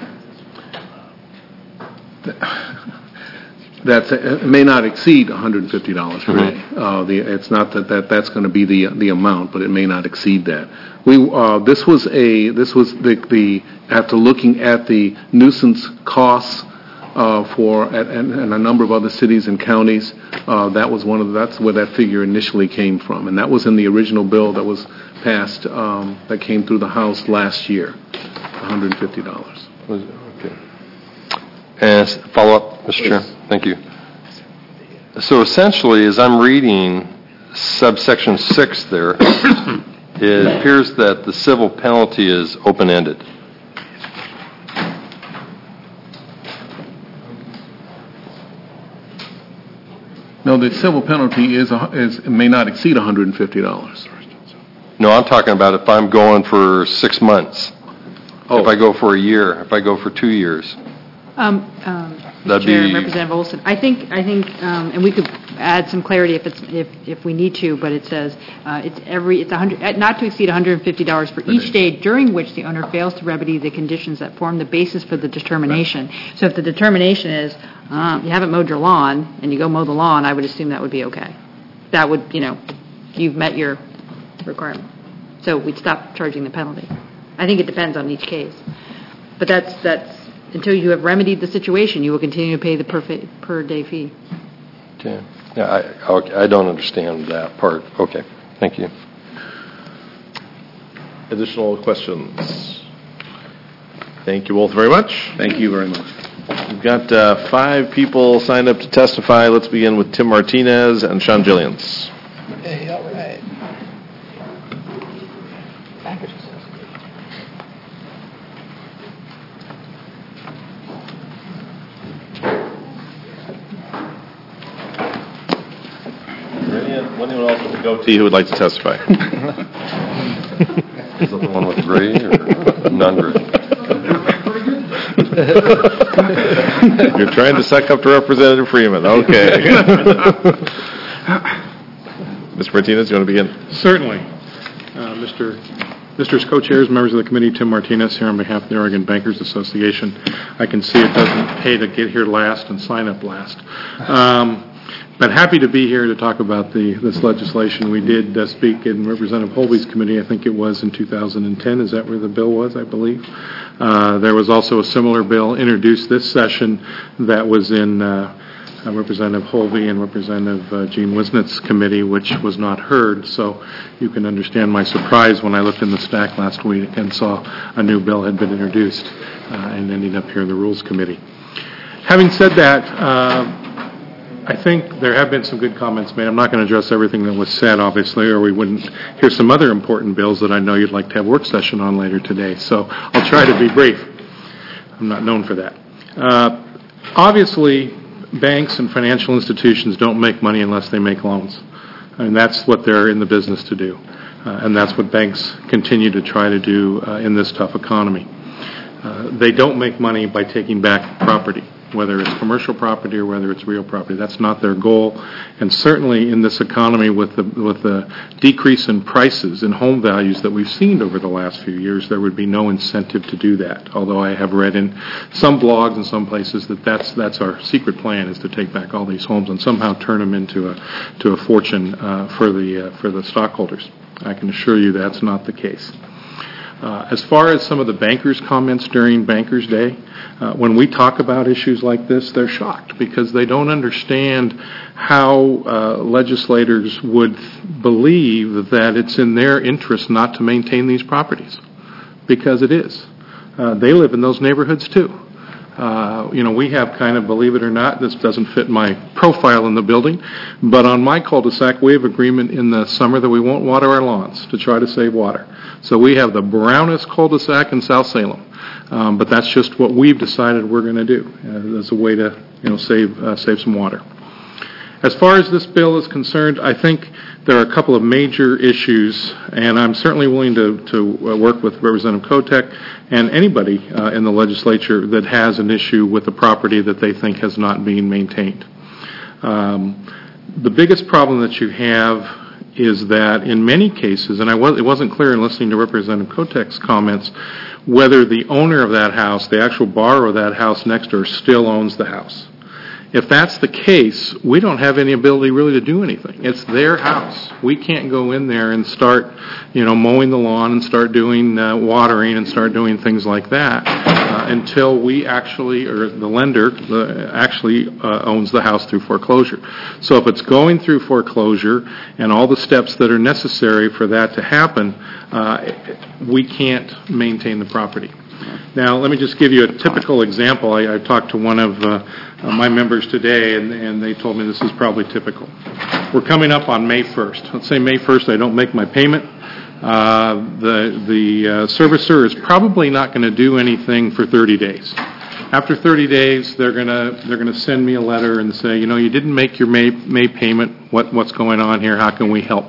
It may not exceed $150 per day. It's not that's going to be the amount, but it may not exceed that. After looking at the nuisance costs and a number of other cities and counties, that's where that figure initially came from, and that was in the original bill that was passed that came through the House last year, $150. Okay. And follow up, Mr. Chair. Thank you. So essentially, as I'm reading subsection 6 there, it appears that the civil penalty is open-ended. No, the civil penalty may not exceed $150. No, I'm talking about if I'm going for 6 months, if I go for a year, if I go for 2 years. Mr. Chair and Representative Olson, I think, and we could add some clarity if we need to, but it says it's not to exceed $150 for each day during which the owner fails to remedy the conditions that form the basis for the determination. Right. So if the determination is you haven't mowed your lawn and you go mow the lawn, I would assume that would be okay. That would, you've met your requirement. So we'd stop charging the penalty. I think it depends on each case, but that's. Until you have remedied the situation, you will continue to pay the per day fee. Okay. Yeah, I don't understand that part. Okay. Thank you. Additional questions? Thank you both very much. Thank you very much. We've got 5 people signed up to testify. Let's begin with Tim Martinez and Sean Gillians. Okay, all right. Anyone else with a goatee who would like to testify? Is that the one with gray or non-gray? You're trying to suck up to Representative Freeman. Okay. Mr. Martinez, you want to begin? Certainly. Mr. Co-Chairs, members of the committee, Tim Martinez here on behalf of the Oregon Bankers Association. I can see it doesn't pay to get here last and sign up last. But happy to be here to talk about this legislation. We did speak in Representative Holby's committee, I think it was in 2010. Is that where the bill was, I believe? There was also a similar bill introduced this session that was in Representative Holby and Representative Gene Wisnitz's committee, which was not heard. So you can understand my surprise when I looked in the stack last week and saw a new bill had been introduced and ending up here in the Rules Committee. Having said that, I think there have been some good comments made. I'm not going to address everything that was said, obviously, or we wouldn't hear some other important bills that I know you'd like to have work session on later today. So I'll try to be brief. I'm not known for that. Obviously, banks and financial institutions don't make money unless they make loans. And that's what they're in the business to do. And that's what banks continue to try to do in this tough economy. They don't make money by taking back property, whether it's commercial property or whether it's real property. That's not their goal. And certainly in this economy with the decrease in prices and home values that we've seen over the last few years, there would be no incentive to do that. Although I have read in some blogs and some places that that's our secret plan, is to take back all these homes and somehow turn them into a fortune for the stockholders. I can assure you that's not the case. As far as some of the bankers' comments during Bankers' Day, when we talk about issues like this, they're shocked because they don't understand how legislators would believe that it's in their interest not to maintain these properties, because it is. They live in those neighborhoods too. We have kind of, believe it or not, this doesn't fit my profile in the building, but on my cul-de-sac we have agreement in the summer that we won't water our lawns to try to save water. So we have the brownest cul-de-sac in South Salem, but that's just what we've decided we're going to do as a way to save some water. As far as this bill is concerned, I think there are a couple of major issues, and I'm certainly willing to work with Representative Kotek and anybody in the legislature that has an issue with the property that they think has not been maintained. The biggest problem that you have is that in many cases, and it wasn't clear in listening to Representative Kotek's comments, whether the owner of that house, the actual borrower of that house next door, still owns the house. If that's the case, we don't have any ability really to do anything. It's their house. We can't go in there and start, mowing the lawn and start doing watering and start doing things like that until we actually, or the lender actually owns the house through foreclosure. So if it's going through foreclosure and all the steps that are necessary for that to happen, we can't maintain the property. Now, let me just give you a typical example. I talked to one of my members today, and they told me this is probably typical. We're coming up on May 1st. Let's say May 1st I don't make my payment. The servicer is probably not going to do anything for 30 days. After 30 days, they're going to send me a letter and say, you didn't make your May payment. What's going on here? How can we help?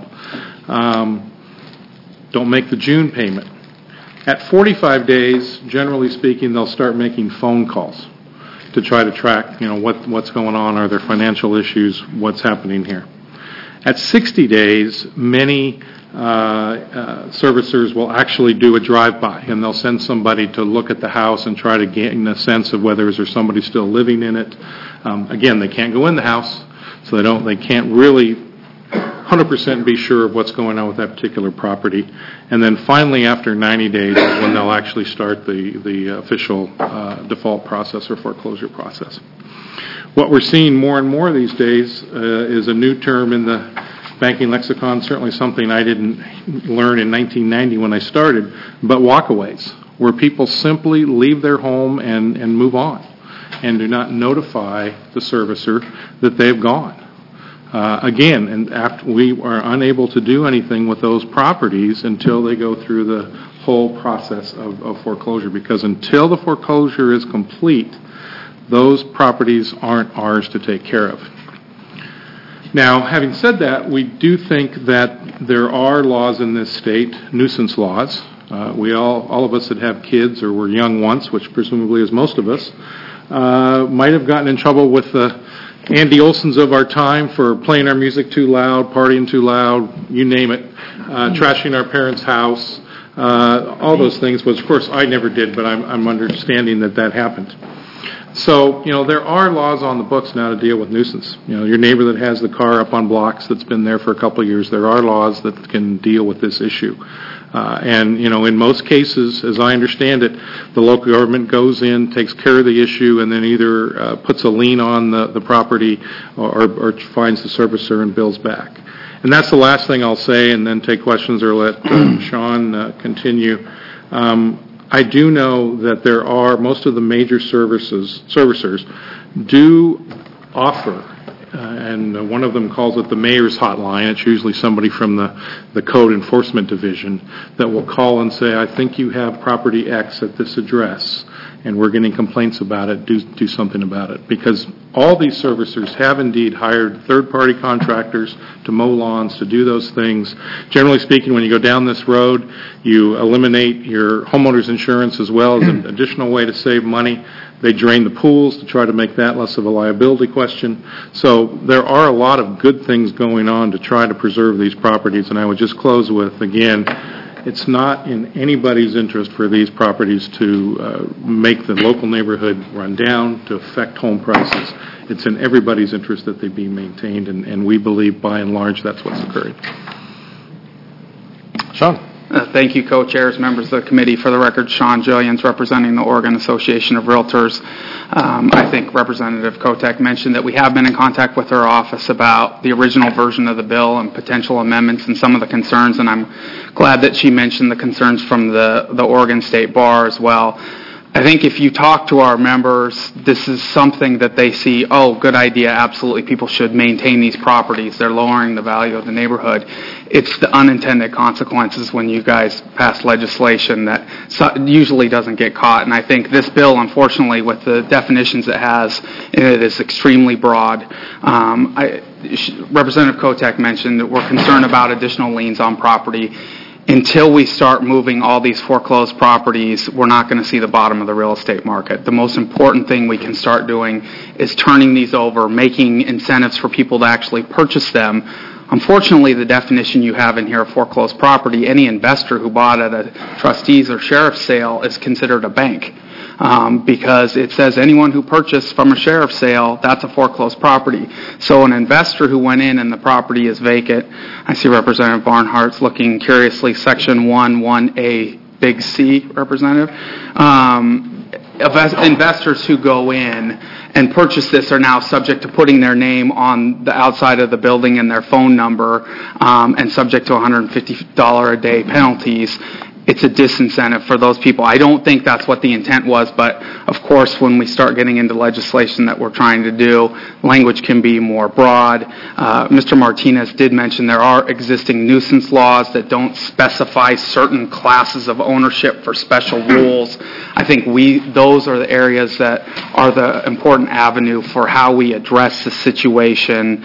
Don't make the June payment. At 45 days, generally speaking, they'll start making phone calls to try to track, what's going on, are there financial issues, what's happening here. At 60 days, many servicers will actually do a drive-by, and they'll send somebody to look at the house and try to gain a sense of whether is there somebody still living in it. Again, they can't go in the house, so they can't really 100% be sure of what's going on with that particular property. And then finally, after 90 days, is when they'll actually start the official default process or foreclosure process. What we're seeing more and more these days is a new term in the banking lexicon, certainly something I didn't learn in 1990 when I started, but walkaways, where people simply leave their home and move on and do not notify the servicer that they've gone. Again, and after we are unable to do anything with those properties until they go through the whole process of foreclosure, because until the foreclosure is complete, those properties aren't ours to take care of. Now, having said that, we do think that there are laws in this state, nuisance laws. All of us that have kids or were young once, which presumably is most of us, might have gotten in trouble with the Andy Olsons of our time for playing our music too loud, partying too loud, you name it, trashing our parents' house, all those things, which of course I never did, but I'm understanding that happened. So, there are laws on the books now to deal with nuisance. Your neighbor that has the car up on blocks that's been there for a couple of years, there are laws that can deal with this issue. And in most cases, as I understand it, the local government goes in, takes care of the issue, and then either puts a lien on the property or finds the servicer and bills back. And that's the last thing I'll say, and then take questions or let Sean continue. I do know that most of the major servicers do offer, and one of them calls it the mayor's hotline. It's usually somebody from the code enforcement division that will call and say, I think you have property X at this address, and we're getting complaints about it, do something about it. Because all these servicers have indeed hired third-party contractors to mow lawns, to do those things. Generally speaking, when you go down this road, you eliminate your homeowner's insurance as well as an additional way to save money. They drain the pools to try to make that less of a liability question. So there are a lot of good things going on to try to preserve these properties. And I would just close with, again, it's not in anybody's interest for these properties to make the local neighborhood run down, to affect home prices. It's in everybody's interest that they be maintained, and we believe, by and large, that's what's occurring. Sean. Thank you, co-chairs, members of the committee. For the record, Sean Jillians, representing the Oregon Association of Realtors. I think Representative Kotek mentioned that we have been in contact with her office about the original version of the bill and potential amendments and some of the concerns, and I'm glad that she mentioned the concerns from the Oregon State Bar as well. I think if you talk to our members, this is something that they see, good idea, absolutely, people should maintain these properties. They're lowering the value of the neighborhood. It's the unintended consequences when you guys pass legislation that usually doesn't get caught. And I think this bill, unfortunately, with the definitions it has in it, is extremely broad. Representative Kotek mentioned that we're concerned about additional liens on property. Until we start moving all these foreclosed properties, we're not going to see the bottom of the real estate market. The most important thing we can start doing is turning these over, making incentives for people to actually purchase them. Unfortunately, the definition you have in here of foreclosed property, any investor who bought at a trustee's or sheriff's sale is considered a bank. Because it says anyone who purchased from a sheriff's sale, that's a foreclosed property. So an investor who went in and the property is vacant, I see Representative Barnhart's looking curiously, Section 1A, big C, Representative. Investors who go in and purchase this are now subject to putting their name on the outside of the building and their phone number, and subject to $150 a day penalties. It's a disincentive for those people. I don't think that's what the intent was, but of course when we start getting into legislation that we're trying to do, language can be more broad. Mr. Martinez did mention there are existing nuisance laws that don't specify certain classes of ownership for special rules. I think those are the areas that are the important avenue for how we address the situation.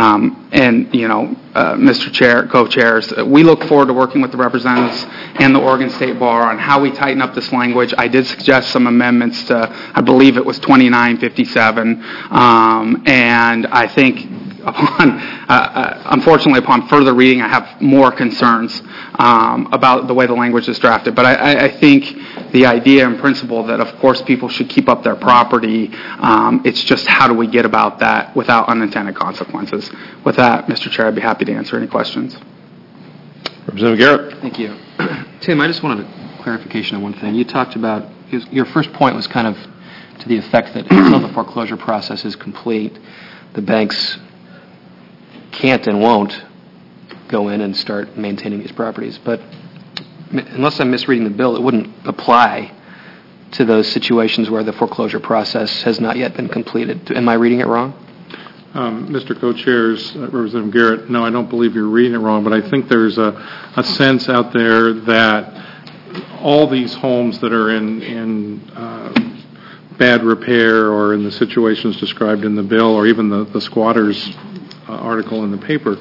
Mr. Chair, co-chairs, we look forward to working with the representatives and the Oregon State Bar on how we tighten up this language. I did suggest some amendments to, I believe it was 2957, and I think unfortunately upon further reading I have more concerns about the way the language is drafted. But I think the idea and principle that of course people should keep up their property, it's just how do we get about that without unintended consequences. With that, Mr. Chair, I'd be happy to answer any questions. Representative Garrett. Thank you. Tim, I just wanted a clarification on one thing. You talked about, your first point was kind of to the effect that until the foreclosure process is complete, the banks can't and won't go in and start maintaining these properties. But unless I'm misreading the bill, it wouldn't apply to those situations where the foreclosure process has not yet been completed. Am I reading it wrong? Mr. Co-Chairs, Representative Garrett, no, I don't believe you're reading it wrong, but I think there's a sense out there that all these homes that are in bad repair or in the situations described in the bill or even the squatters article in the paper,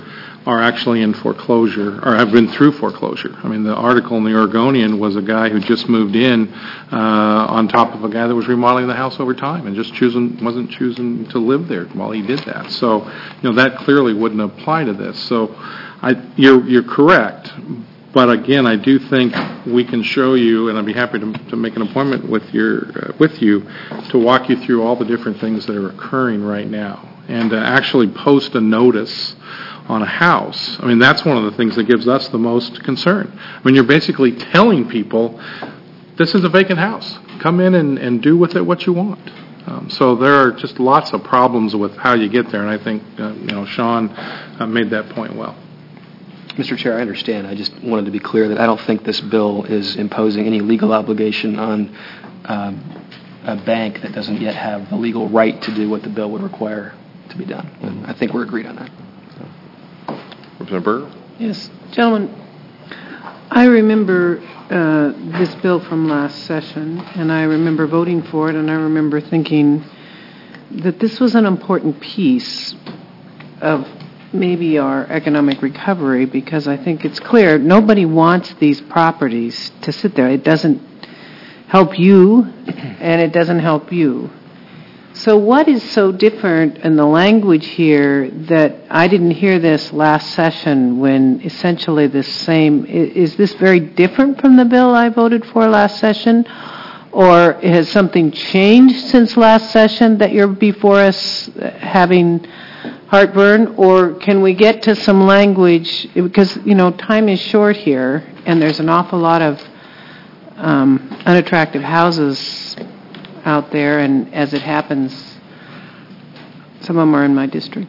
are actually in foreclosure, or have been through foreclosure. I mean, the article in the Oregonian was a guy who just moved in on top of a guy that was remodeling the house over time and just wasn't choosing to live there while he did that. So, that clearly wouldn't apply to this. So, you're correct. But again, I do think we can show you, and I'd be happy to make an appointment with you to walk you through all the different things that are occurring right now, and to actually post a notice on a house. I mean, that's one of the things that gives us the most concern. I mean, you're basically telling people, this is a vacant house. Come in and do with it what you want. So there are just lots of problems with how you get there, and I think Sean made that point well. Mr. Chair, I understand. I just wanted to be clear that I don't think this bill is imposing any legal obligation on a bank that doesn't yet have the legal right to do what the bill would require to be done. And I think we're agreed on that. Representative Berger? Yes. Gentlemen, I remember this bill from last session, and I remember voting for it, and I remember thinking that this was an important piece of maybe our economic recovery, because I think it's clear nobody wants these properties to sit there. It doesn't help you, and it doesn't help you. So what is so different in the language here that I didn't hear this last session when essentially the same, is this very different from the bill I voted for last session? Or has something changed since last session that you're before us having heartburn? Or can we get to some language, because, time is short here, and there's an awful lot of unattractive houses out there, and as it happens, some of them are in my district.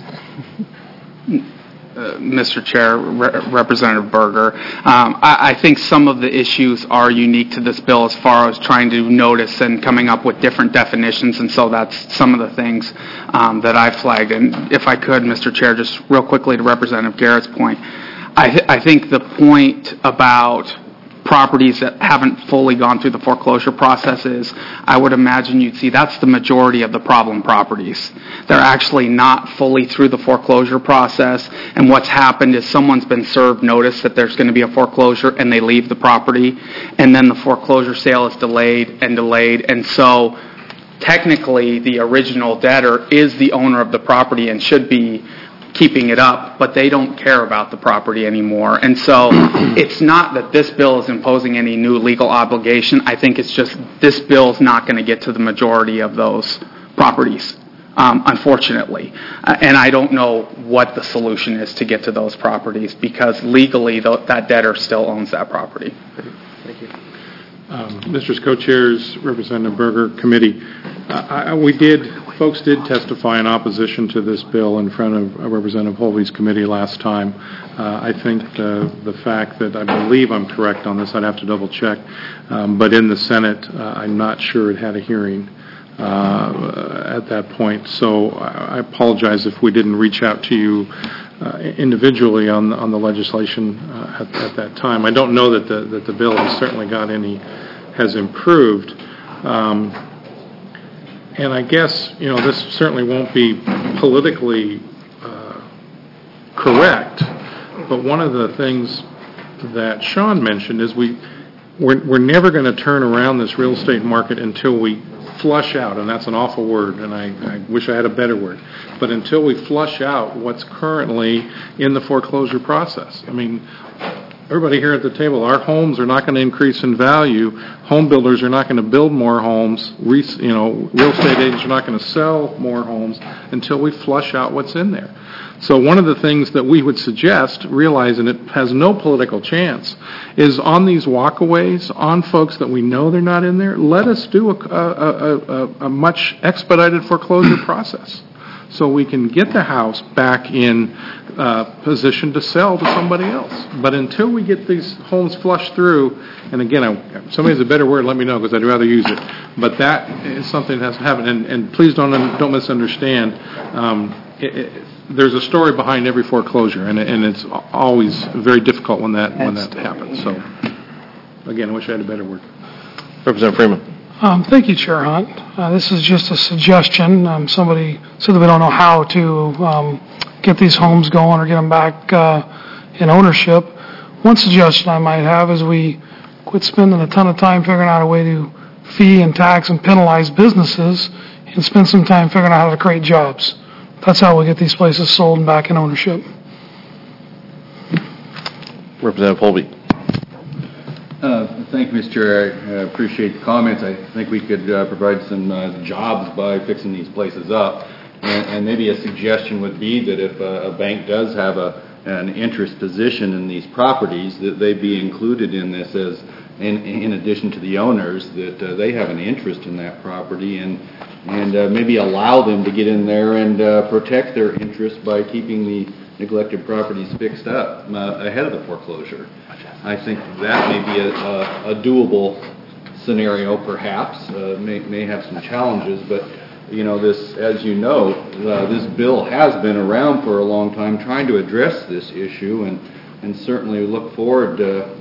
Mr. Chair, Representative Berger, I think some of the issues are unique to this bill as far as trying to notice and coming up with different definitions, and so that's some of the things that I flagged. And if I could, Mr. Chair, just real quickly to Representative Garrett's point, I think the point about properties that haven't fully gone through the foreclosure processes, I would imagine you'd see that's the majority of the problem properties. They're actually not fully through the foreclosure process, and what's happened is someone's been served notice that there's going to be a foreclosure, and they leave the property, and then the foreclosure sale is delayed, and so technically the original debtor is the owner of the property and should be keeping it up, but they don't care about the property anymore. And so it's not that this bill is imposing any new legal obligation. I think it's just this bill is not going to get to the majority of those properties, unfortunately. And I don't know what the solution is to get to those properties, because legally that debtor still owns that property. Thank you. Mr. Co-Chairs, Representative Berger, Committee, folks did testify in opposition to this bill in front of Representative Holvey's committee last time. I think the fact that I believe I'm correct on this, I'd have to double check, but in the Senate, I'm not sure it had a hearing at that point. So I apologize if we didn't reach out to you individually on the legislation at that time. I don't know that the bill has certainly has improved. And I guess, this certainly won't be politically correct, but one of the things that Sean mentioned is we're never going to turn around this real estate market until we flush out, and that's an awful word, and I wish I had a better word, but until we flush out what's currently in the foreclosure process. I mean, everybody here at the table, our homes are not going to increase in value. Home builders are not going to build more homes. Real estate agents are not going to sell more homes until we flush out what's in there. So one of the things that we would suggest, realizing it has no political chance, is on these walkaways, on folks that we know they're not in there, let us do a much expedited foreclosure process, so we can get the house back in position to sell to somebody else. But until we get these homes flushed through, and again, somebody has a better word, let me know, because I'd rather use it. But that is something that has to happen. And please don't misunderstand. There's a story behind every foreclosure, and it's always very difficult when that happens. So, again, I wish I had a better word. Representative Freeman. Thank you, Chair Hunt. This is just a suggestion. Somebody said that we don't know how to get these homes going or get them back in ownership. One suggestion I might have is we quit spending a ton of time figuring out a way to fee and tax and penalize businesses and spend some time figuring out how to create jobs. That's how we get these places sold and back in ownership. Representative Holby. Thank you, Mr. Chair. I appreciate the comments. I think we could provide some jobs by fixing these places up. And maybe a suggestion would be that if a bank does have an interest position in these properties, that they be included in this as, in addition to the owners, that they have an interest in that property and maybe allow them to get in there and protect their interest by keeping the neglected properties fixed up ahead of the foreclosure. I think that may be a doable scenario, perhaps. May have some challenges, but this, as you know, this bill has been around for a long time trying to address this issue, and certainly look forward to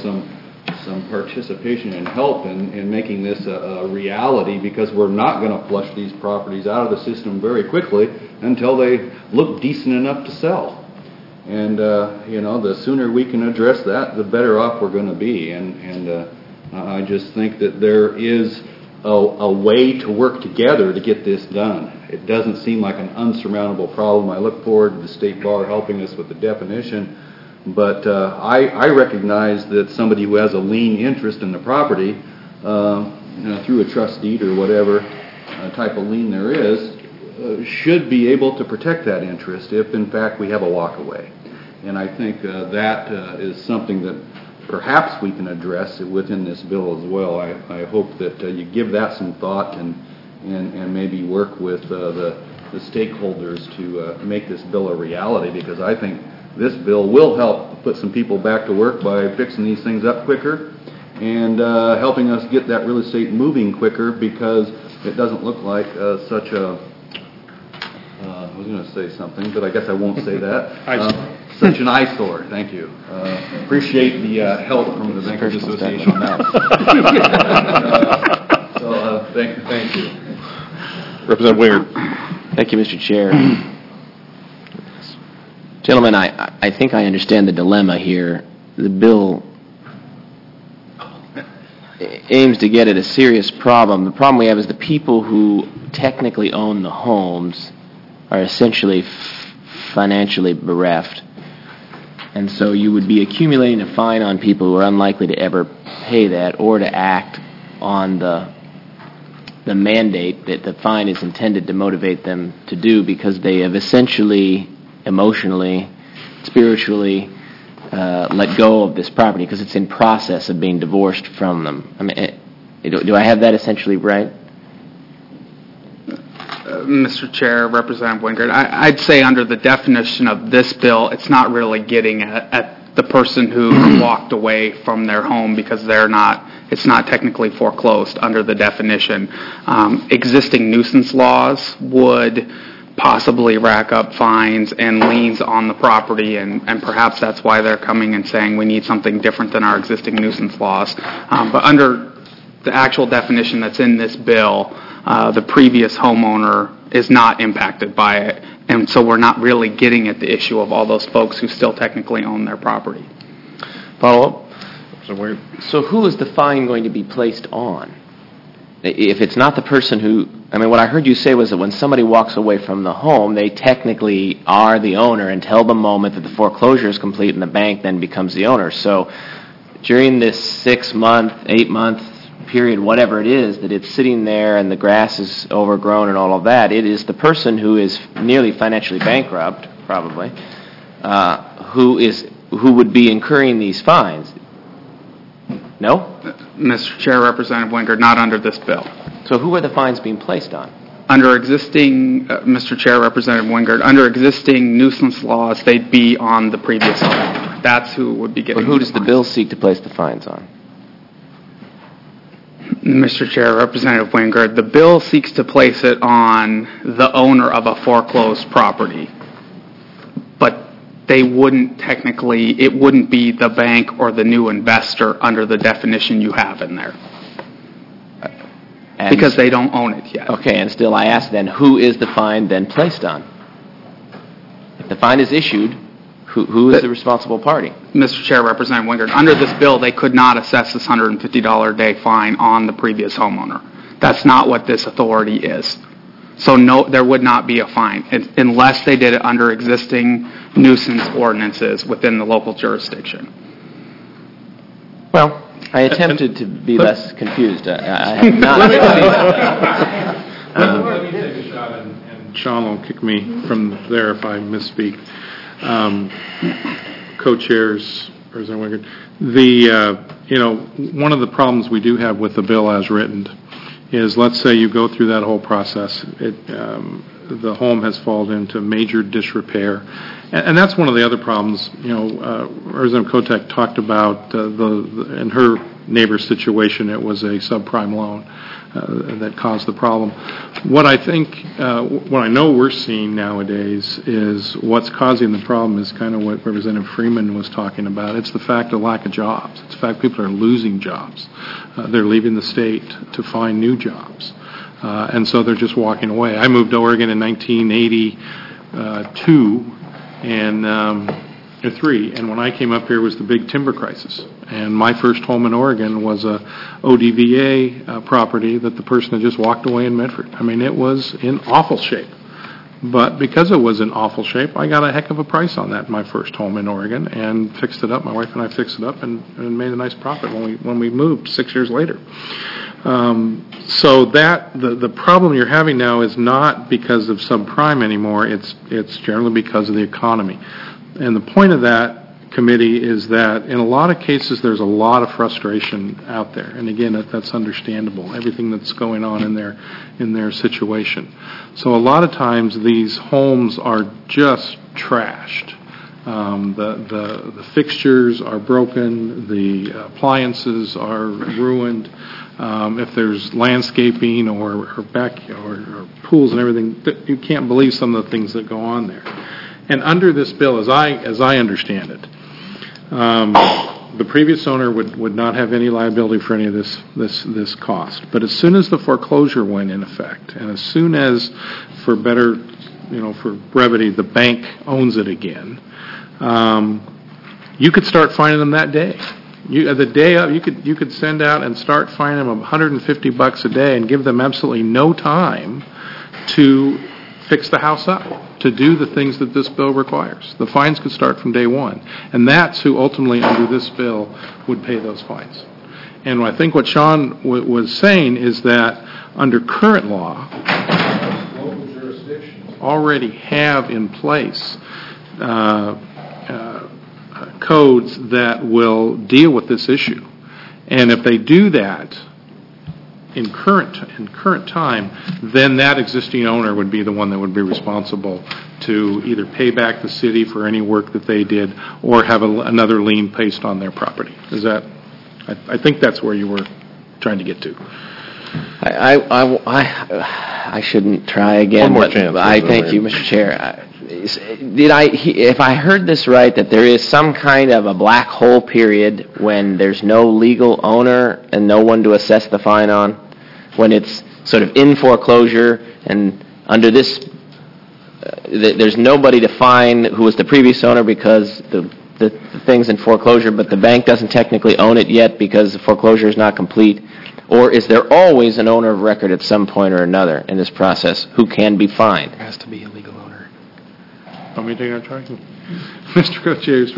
some participation and help in making this a reality, because we're not going to flush these properties out of the system very quickly until they look decent enough to sell. And the sooner we can address that, the better off we're going to be. And I just think that there is a way to work together to get this done. It doesn't seem like an unsurmountable problem. I look forward to the State Bar helping us with the definition. But I recognize that somebody who has a lien interest in the property, through a trust deed or whatever type of lien there is, should be able to protect that interest if, in fact, we have a walkaway. And I think that is something that perhaps we can address within this bill as well. I hope that you give that some thought and maybe work with the stakeholders to make this bill a reality, because I think this bill will help put some people back to work by fixing these things up quicker and helping us get that real estate moving quicker, because it doesn't look like such a I was going to say something, but I guess I won't say that. Such an eyesore. Thank you. Appreciate the help from the Bankers Association on that. Thank you. Representative Wingard. Thank you, Mr. Chair. Gentlemen, I think I understand the dilemma here. The bill aims to get at a serious problem. The problem we have is the people who technically own the homes are essentially financially bereft. And so you would be accumulating a fine on people who are unlikely to ever pay that or to act on the mandate that the fine is intended to motivate them to do, because they have essentially emotionally, spiritually let go of this property because it's in process of being divorced from them. I mean, do I have that essentially right? Mr. Chair, Representative Wingard, I'd say under the definition of this bill, it's not really getting at the person who walked away from their home because it's not technically foreclosed under the definition. Existing nuisance laws would possibly rack up fines and liens on the property, and perhaps that's why they're coming and saying we need something different than our existing nuisance laws. But under the actual definition that's in this bill, the previous homeowner is not impacted by it, and so we're not really getting at the issue of all those folks who still technically own their property. Follow up? So who is the fine going to be placed on? If it's not the person who, what I heard you say was that when somebody walks away from the home, they technically are the owner until the moment that the foreclosure is complete and the bank then becomes the owner. So during this 6-month, 8-month period, whatever it is, that it's sitting there and the grass is overgrown and all of that, it is the person who is nearly financially bankrupt, probably, who would be incurring these fines. No? Mr. Chair, Representative Wingard, not under this bill. So who are the fines being placed on? Under existing, Mr. Chair, Representative Wingard, under existing nuisance laws, they'd be on the previous homeowner. That's who would be getting. But who does the bill seek to place the fines on? Mr. Chair, Representative Wingard, the bill seeks to place it on the owner of a foreclosed property. But they wouldn't technically, it wouldn't be the bank or the new investor under the definition you have in there. because they don't own it yet. Okay, and still I ask then, who is the fine then placed on? If the fine is issued, who is the responsible party? Mr. Chair, Representative Wingard, under this bill, they could not assess this $150 a day fine on the previous homeowner. That's not what this authority is. So no, there would not be a fine unless they did it under existing nuisance ordinances within the local jurisdiction. Well, I attempted to be less confused. I have not. Let me take a shot, and Sean will kick me from there if I misspeak. Co-chairs, President Wingard, one of the problems we do have with the bill as written is, let's say you go through that whole process, the home has fallen into major disrepair, and that's one of the other problems. Representative Kotek talked about in her neighbor's situation, it was a subprime loan that caused the problem. What I know we're seeing nowadays is what's causing the problem is kind of what Representative Freeman was talking about. It's the fact of lack of jobs. It's the fact people are losing jobs. They're leaving the state to find new jobs. And so they're just walking away. I moved to Oregon in 1982 and 3, and when I came up here was the big timber crisis. And my first home in Oregon was a ODVA property that the person had just walked away in Medford. I mean, it was in awful shape. But because it was in awful shape, I got a heck of a price on that, my first home in Oregon, and fixed it up. My wife and I fixed it up and made a nice profit when we moved 6 years later. So that the problem you're having now is not because of subprime anymore. It's generally because of the economy. And the point of that committee is that in a lot of cases there's a lot of frustration out there. And again, that's understandable, everything that's going on in their situation. So a lot of times these homes are just trashed. The fixtures are broken, the appliances are ruined. If there's landscaping or pools and everything, you can't believe some of the things that go on there. And under this bill, as I understand it, the previous owner would not have any liability for any of this cost. But as soon as the foreclosure went in effect, and as soon as, for brevity, the bank owns it again, you could start fining them that day. The day of, you could send out and start fining them $150 a day and give them absolutely no time to fix the house up, to do the things that this bill requires. The fines could start from day one. And that's who ultimately, under this bill, would pay those fines. And I think what Sean was saying is that under current law, local jurisdictions already have in place codes that will deal with this issue. And if they do that in current time, then that existing owner would be the one that would be responsible to either pay back the city for any work that they did or have another lien placed on their property. I think that's where you were trying to get to. I shouldn't try again. One more chance. I thank you, Mr. Chair. If I heard this right, that there is some kind of a black hole period when there's no legal owner and no one to assess the fine on, when it's sort of in foreclosure, and under this, there's nobody to fine who was the previous owner because the thing's in foreclosure, but the bank doesn't technically own it yet because the foreclosure is not complete? Or is there always an owner of record at some point or another in this process who can be fined? There has to be a legal owner. Want me to take that try? Mr. Co-Chair,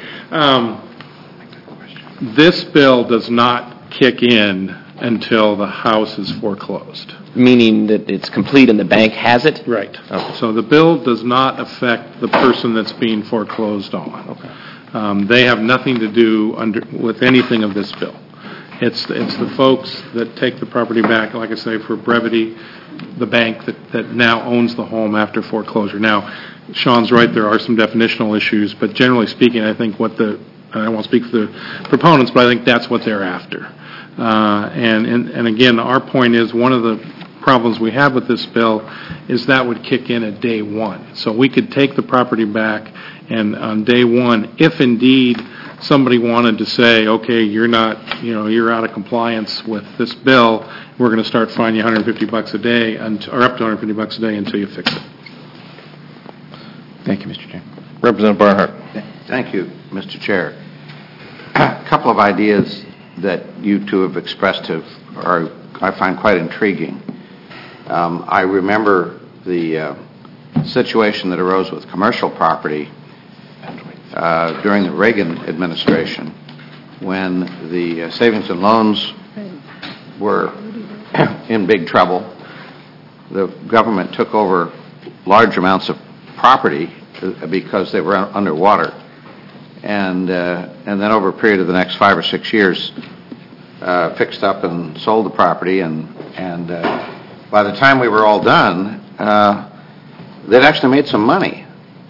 this bill does not kick in until the house is foreclosed. Meaning that it's complete and the bank has it? Right. Okay. So the bill does not affect the person that's being foreclosed on. Okay. They have nothing to do with anything of this bill. It's the folks that take the property back, like I say, for brevity, the bank that now owns the home after foreclosure. Now, Sean's right, there are some definitional issues, but generally speaking, I think I won't speak for the proponents, but I think that's what they're after. And again, our point is one of the problems we have with this bill is that would kick in at day one. So we could take the property back, and on day one, if indeed somebody wanted to say, okay, you're out of compliance with this bill, we're going to start fining you $150 a day, or up to $150 a day until you fix it. Thank you, Mr. Chair. Representative Barnhart. Thank you, Mr. Chair. A couple of ideas that you two have expressed I find quite intriguing. I remember the situation that arose with commercial property during the Reagan administration when the savings and loans were in big trouble. The government took over large amounts of property because they were underwater. And then over a period of the next 5 or 6 years, fixed up and sold the property. And by the time we were all done, they'd actually made some money.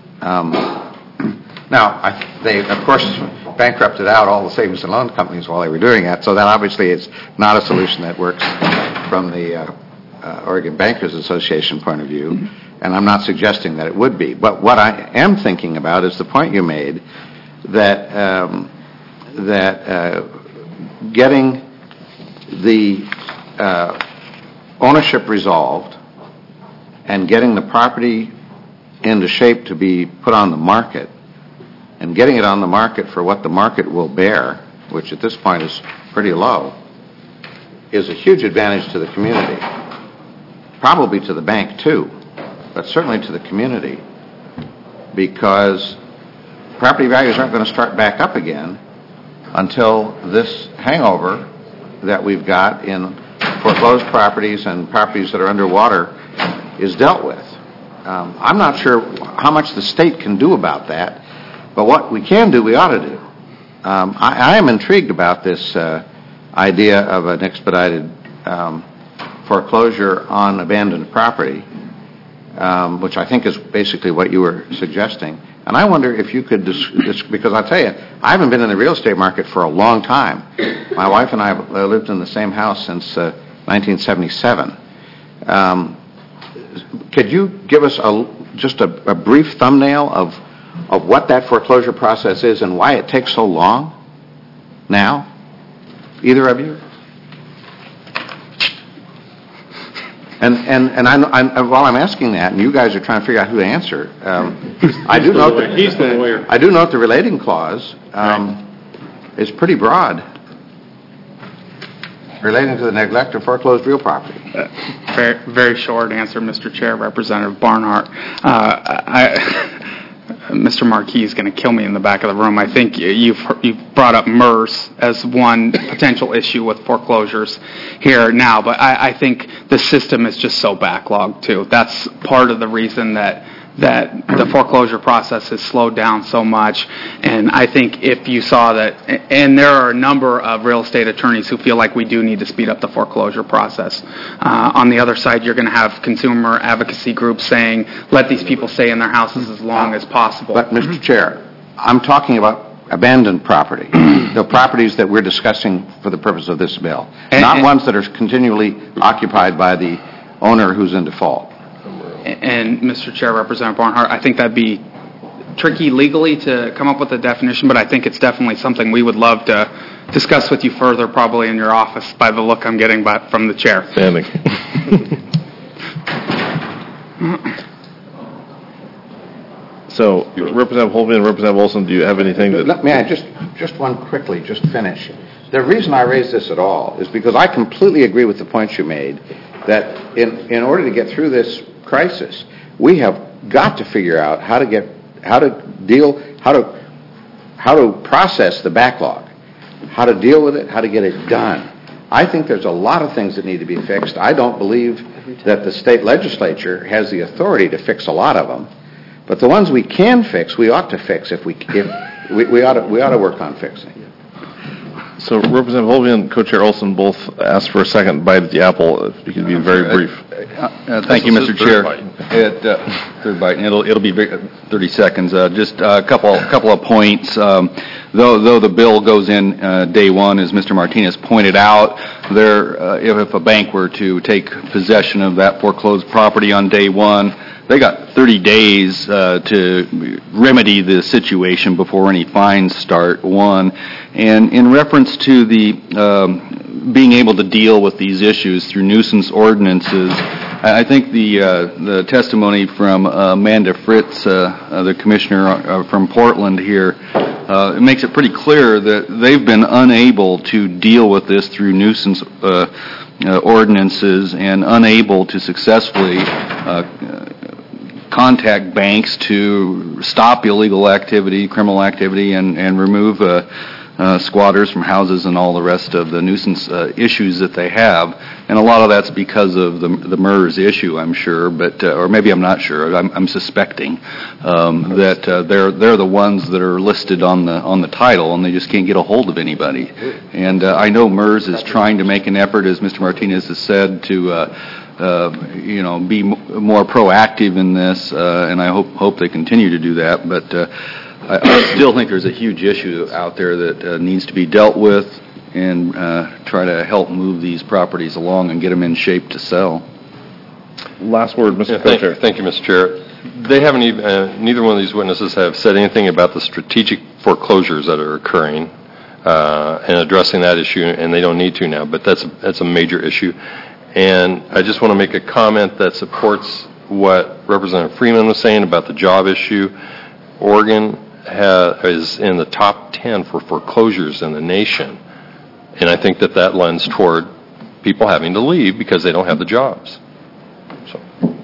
Now, they, of course, bankrupted out all the savings and loan companies while they were doing that, so that obviously is not a solution that works from the Oregon Bankers Association point of view, and I'm not suggesting that it would be. But what I am thinking about is the point you made that getting the ownership resolved and getting the property into shape to be put on the market, and getting it on the market for what the market will bear, which at this point is pretty low, is a huge advantage to the community. Probably to the bank too, but certainly to the community, because property values aren't going to start back up again until this hangover that we've got in foreclosed properties and properties that are underwater is dealt with. I'm not sure how much the state can do about that, but what we can do, we ought to do. I am intrigued about this idea of an expedited foreclosure on abandoned property, which I think is basically what you were suggesting. And I wonder if you could, because I'll tell you, I haven't been in the real estate market for a long time. My wife and I have lived in the same house since 1977. Could you give us just a brief thumbnail of what that foreclosure process is and why it takes so long now? Either of you? And while I'm asking that, and you guys are trying to figure out who to answer, I do note that he's the lawyer. I do note the relating clause is pretty broad, relating to the neglect of foreclosed real property. Very, very short answer, Mr. Chair, Representative Barnhart. Mr. Marquis is going to kill me in the back of the room. I think you've brought up MERS as one potential issue with foreclosures here now, but I think the system is just so backlogged too. That's part of the reason that the foreclosure process has slowed down so much. And I think if you saw that, and there are a number of real estate attorneys who feel like we do need to speed up the foreclosure process. On the other side, you're going to have consumer advocacy groups saying, let these people stay in their houses as long as possible. But, Mr. Chair, I'm talking about abandoned property, the properties that we're discussing for the purpose of this bill, not ones that are continually occupied by the owner who's in default. And, Mr. Chair, Representative Barnhart, I think that'd be tricky legally to come up with a definition, but I think it's definitely something we would love to discuss with you further, probably in your office, by the look I'm getting from the chair. Standing. So, Representative Holtby and Representative Olson, do you have anything that... May I just one quickly, just finish. The reason I raise this at all is because I completely agree with the points you made, that in order to get through this crisis, we have got to figure out how to process the backlog, how to deal with it, how to get it done. I think there's a lot of things that need to be fixed. I don't believe that the state legislature has the authority to fix a lot of them, but the ones we can fix, we ought to fix. We ought to work on fixing. So Representative Holby and Co-Chair Olson both asked for a second bite at the apple. If you could be very brief. Thank you, Mr. Chair. Third bite, and it'll be 30 seconds. Just a couple of points. Though the bill goes in day one, as Mr. Martinez pointed out, if a bank were to take possession of that foreclosed property on day one, they got 30 days to remedy the situation before any fines start, one. And in reference to the being able to deal with these issues through nuisance ordinances, I think the testimony from Amanda Fritz, the commissioner from Portland here, it makes it pretty clear that they've been unable to deal with this through nuisance ordinances and unable to successfully contact banks to stop illegal activity, criminal activity, and remove squatters from houses and all the rest of the nuisance issues that they have. And a lot of that's because of the MERS issue, I'm sure, but or maybe I'm not sure. I'm suspecting that they're the ones that are listed on the title, and they just can't get a hold of anybody. And I know MERS is trying to make an effort, as Mr. Martinez has said, to be more proactive in this, and I hope they continue to do that. But I still think there's a huge issue out there that needs to be dealt with, and try to help move these properties along and get them in shape to sell. Last word, Mr. Co-Chair. Thank you, Mr. Chair. They haven't even, neither one of these witnesses have said anything about the strategic foreclosures that are occurring and addressing that issue, and they don't need to now, but that's a major issue. And I just want to make a comment that supports what Representative Freeman was saying about the job issue. Oregon is in the top 10 for foreclosures in the nation, and I think that lends toward people having to leave because they don't have the jobs. So,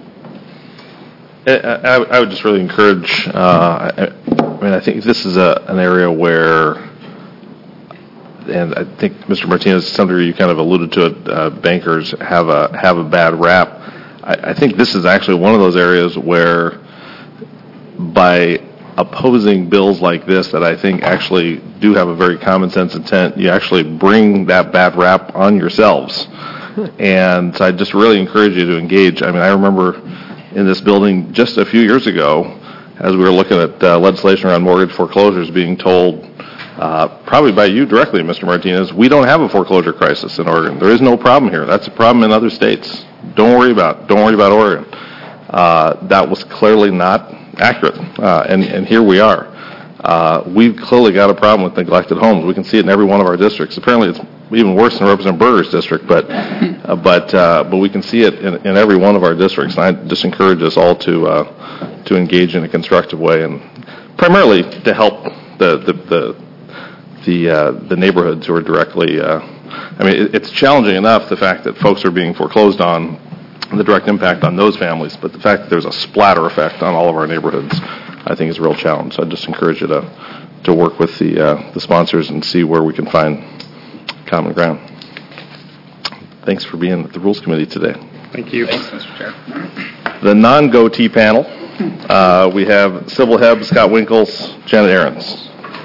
I would just really encourage. I think this is an area where, and I think Mr. Martinez, to some degree, you kind of alluded to it. Bankers have a bad rap. I think this is actually one of those areas where, by opposing bills like this that I think actually do have a very common sense intent, you actually bring that bad rap on yourselves. And so I just really encourage you to engage. I remember in this building just a few years ago, as we were looking at legislation around mortgage foreclosures, being told, probably by you directly, Mr. Martinez, we don't have a foreclosure crisis in Oregon. There is no problem here. That's a problem in other states. Don't worry about Oregon. That was clearly not accurate, and here we are. We've clearly got a problem with neglected homes. We can see it in every one of our districts. Apparently, it's even worse in Representative Berger's district, but we can see it in every one of our districts. And I just encourage us all to engage in a constructive way, and primarily to help the neighborhoods who are directly. It's challenging enough, the fact that folks are being foreclosed on, the direct impact on those families, but the fact that there's a splatter effect on all of our neighborhoods, I think is a real challenge. So I just encourage you to work with the sponsors and see where we can find common ground. Thanks for being at the Rules Committee today. Thank you. Thanks, Mr. Chair. The non-GOTee panel, we have Sybil Hebb, Scott Winkles, Janet Ahrens.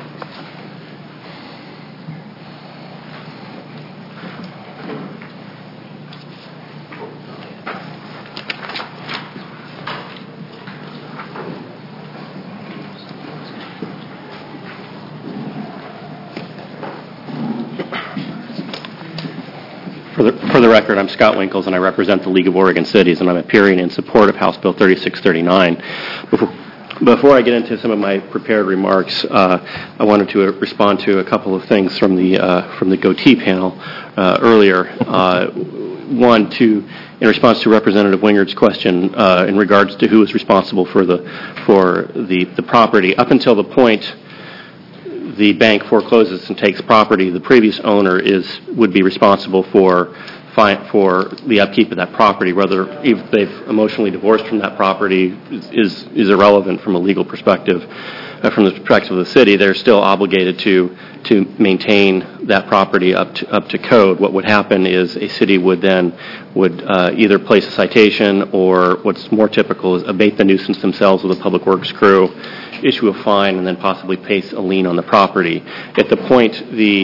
For the record, I'm Scott Winkles, and I represent the League of Oregon Cities, and I'm appearing in support of House Bill 3639. Before I get into some of my prepared remarks, I wanted to respond to a couple of things from the GOTee panel earlier. One, in response to Representative Wingard's question in regards to who is responsible for the property. Up until the point the bank forecloses and takes property, the previous owner would be responsible for the upkeep of that property. Whether if they've emotionally divorced from that property is irrelevant from a legal perspective. From the perspective of the city, they're still obligated to maintain that property up to code. What would happen is a city would either place a citation, or what's more typical is abate the nuisance themselves with a public works crew, issue a fine, and then possibly place a lien on the property. At the point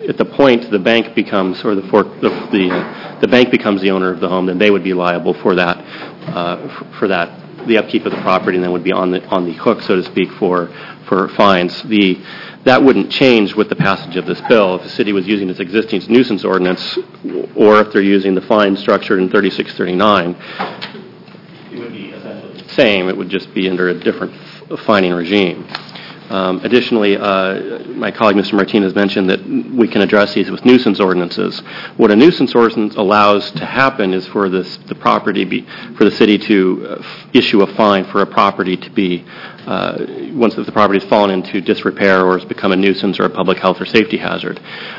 at the point the bank becomes, or the bank becomes the owner of the home, then they would be liable for that, the upkeep of the property, and then would be on the hook, so to speak, for fines. That wouldn't change with the passage of this bill. If the city was using its existing nuisance ordinance, or if they're using the fine structured in 3639, it would be essentially the same. It would just be under a different fining regime. Additionally, my colleague, Mr. Martinez, mentioned that we can address these with nuisance ordinances. What a nuisance ordinance allows to happen is for the city to issue a fine for a property to be, once the property has fallen into disrepair or has become a nuisance or a public health or safety hazard.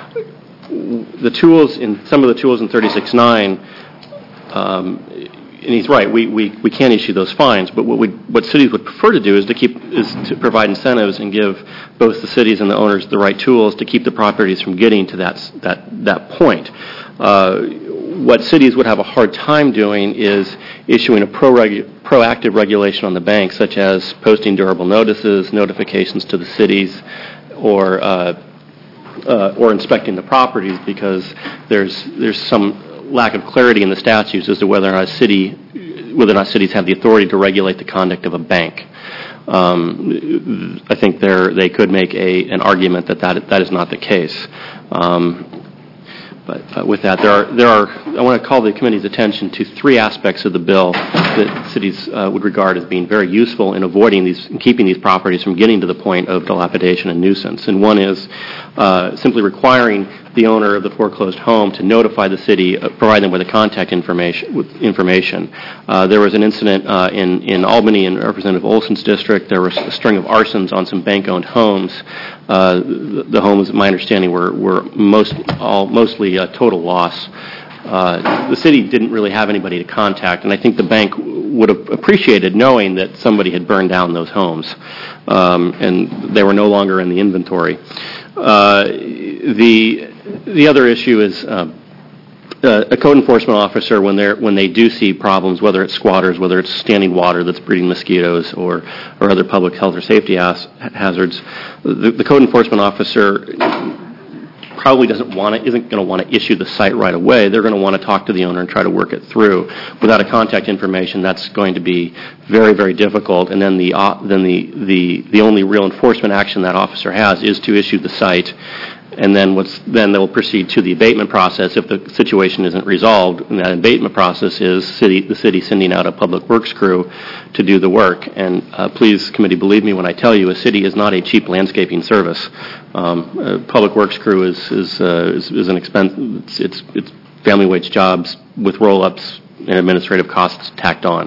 Some of the tools in 36.9, and he's right, we can't issue those fines, but what cities would prefer to do is to provide incentives and give both the cities and the owners the right tools to keep the properties from getting to that point. What cities would have a hard time doing is issuing a proactive regulation on the bank, such as posting durable notices, notifications to the cities, or inspecting the properties, because there's some lack of clarity in the statutes as to whether or not cities have the authority to regulate the conduct of a bank. I think they could make an argument that is not the case. But with that, I want to call the committee's attention to three aspects of the bill that cities would regard as being very useful in avoiding keeping these properties from getting to the point of dilapidation and nuisance. And one is simply requiring the owner of the foreclosed home to notify the city, provide them with a contact information. There was an incident in Albany in Representative Olson's district. There was a string of arsons on some bank-owned homes. The homes, my understanding, were mostly a total loss. The city didn't really have anybody to contact, and I think the bank would have appreciated knowing that somebody had burned down those homes, and they were no longer in the inventory. The other issue is a code enforcement officer, when they do see problems, whether it's squatters, whether it's standing water that's breeding mosquitoes, or other public health or safety hazards, the code enforcement officer probably isn't going to want to issue the site right away. They're going to want to talk to the owner and try to work it through. Without a contact information, that's going to be very, very difficult. And then the only real enforcement action that officer has is to issue the site. And then they'll proceed to the abatement process if the situation isn't resolved. And that abatement process is the city sending out a public works crew to do the work. And please, committee, believe me when I tell you, a city is not a cheap landscaping service. A public works crew is an expense. It's family wage jobs with roll-ups and administrative costs tacked on.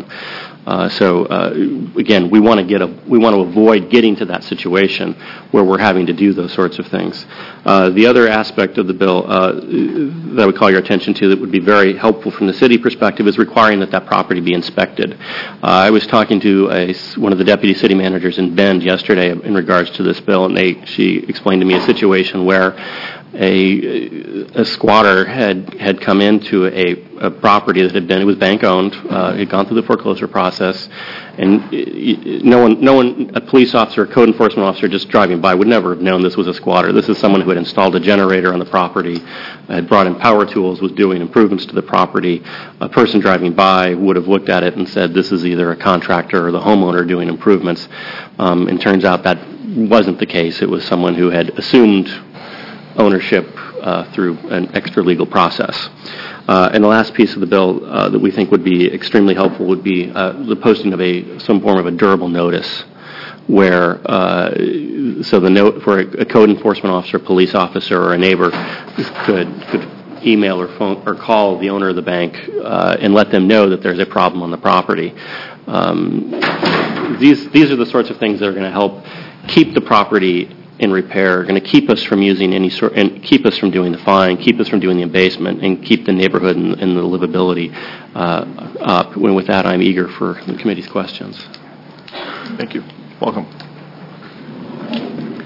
Again, we want to avoid getting to that situation where we're having to do those sorts of things. The other aspect of the bill that I would call your attention to that would be very helpful from the city perspective is requiring that property be inspected. I was talking to one of the deputy city managers in Bend yesterday in regards to this bill, and she explained to me a situation where a squatter had come into a property that it was bank owned. It had gone through the foreclosure process, and a police officer, a code enforcement officer just driving by would never have known this was a squatter. This is someone who had installed a generator on the property, had brought in power tools, was doing improvements to the property. A person driving by would have looked at it and said, this is either a contractor or the homeowner doing improvements. And turns out that wasn't the case. It was someone who had assumed ownership through an extra legal process. And the last piece of the bill that we think would be extremely helpful would be the posting of some form of a durable notice, where the note for a code enforcement officer, police officer, or a neighbor could email or phone or call the owner of the bank and let them know that there's a problem on the property. These are the sorts of things that are going to help keep the property in repair, going to keep us from using and keep us from doing the fine, keep us from doing the abasement, and keep the neighborhood and the livability up. And with that, I'm eager for the committee's questions. Thank you. Welcome.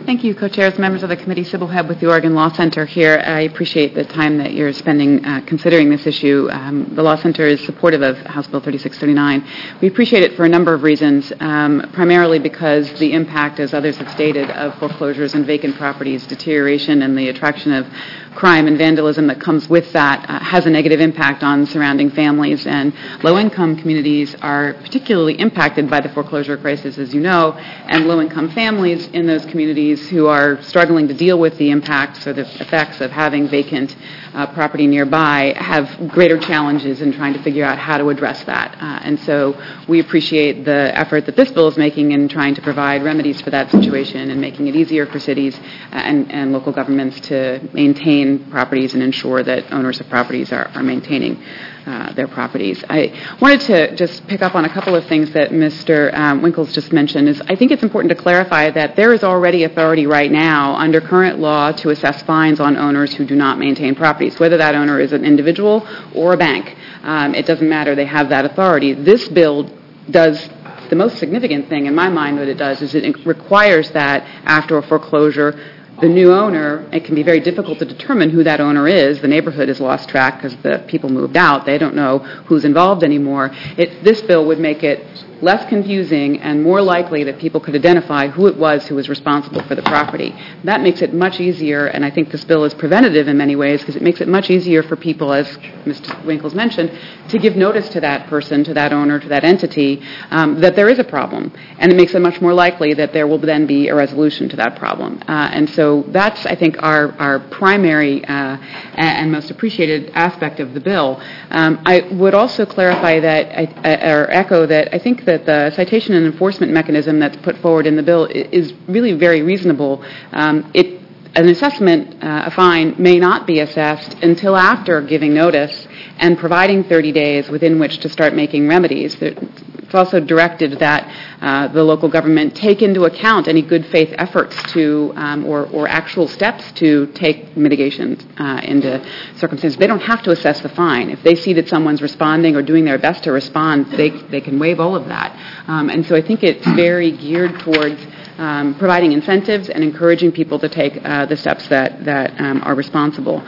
Thank you, co-chairs, members of the committee. Sybil Hebb with the Oregon Law Center here. I appreciate the time that you're spending considering this issue. The Law Center is supportive of House Bill 3639. We appreciate it for a number of reasons, primarily because the impact, as others have stated, of foreclosures and vacant properties, deterioration, and the attraction of crime and vandalism that comes with that has a negative impact on surrounding families. And low-income communities are particularly impacted by the foreclosure crisis, as you know, and low-income families in those communities who are struggling to deal with the impacts or the effects of having vacant property nearby have greater challenges in trying to figure out how to address that. And so we appreciate the effort that this bill is making in trying to provide remedies for that situation and making it easier for cities and local governments to maintain properties and ensure that owners of properties are maintaining their properties. I wanted to just pick up on a couple of things that Mr. Winkles just mentioned. I think it's important to clarify that there is already authority right now under current law to assess fines on owners who do not maintain properties, whether that owner is an individual or a bank. It doesn't matter. They have that authority. This bill does the most significant thing in my mind that it does is it requires that after a foreclosure, the new owner, it can be very difficult to determine who that owner is. The neighborhood has lost track because the people moved out. They don't know who's involved anymore. This bill would make it less confusing and more likely that people could identify who it was who was responsible for the property. That makes it much easier, and I think this bill is preventative in many ways because it makes it much easier for people, as Mr. Winkles mentioned, to give notice to that person, to that owner, to that entity, that there is a problem. And it makes it much more likely that there will then be a resolution to that problem. And so that's, I think, our primary and most appreciated aspect of the bill. I would also clarify that, or echo that, I think that the citation and enforcement mechanism that's put forward in the bill is really very reasonable. An assessment, a fine, may not be assessed until after giving notice and providing 30 days within which to start making remedies. It's also directed that the local government take into account any good faith efforts to or actual steps to take mitigation into circumstances. They don't have to assess the fine. If they see that someone's responding or doing their best to respond, they can waive all of that. And so I think it's very geared towards providing incentives and encouraging people to take the steps that are responsible.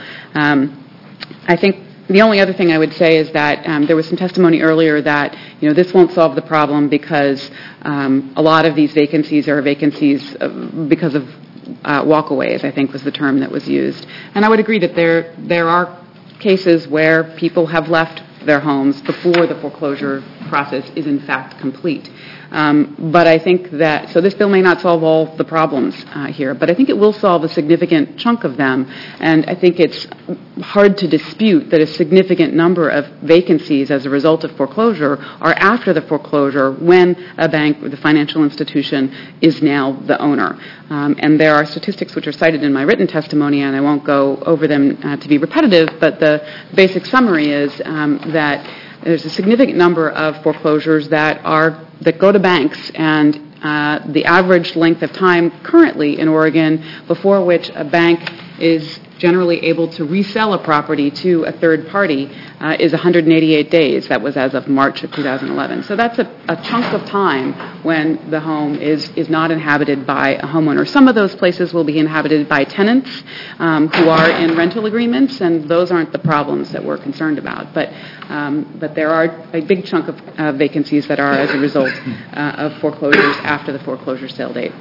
I think the only other thing I would say is that there was some testimony earlier that this won't solve the problem because a lot of these vacancies are vacancies because of walkaways, I think was the term that was used. And I would agree that there are cases where people have left their homes before the foreclosure process is in fact complete. But I think that, so this bill may not solve all the problems here, but I think it will solve a significant chunk of them. And I think it's hard to dispute that a significant number of vacancies as a result of foreclosure are after the foreclosure when a bank or the financial institution is now the owner. And there are statistics which are cited in my written testimony, and I won't go over them to be repetitive, but the basic summary is that there's a significant number of foreclosures that go to banks, and the average length of time currently in Oregon before which a bank is generally able to resell a property to a third party is 188 days. That was as of March of 2011. So that's a chunk of time when the home is not inhabited by a homeowner. Some of those places will be inhabited by tenants who are in rental agreements, and those aren't the problems that we're concerned about. But there are a big chunk of vacancies that are as a result of foreclosures after the foreclosure sale date.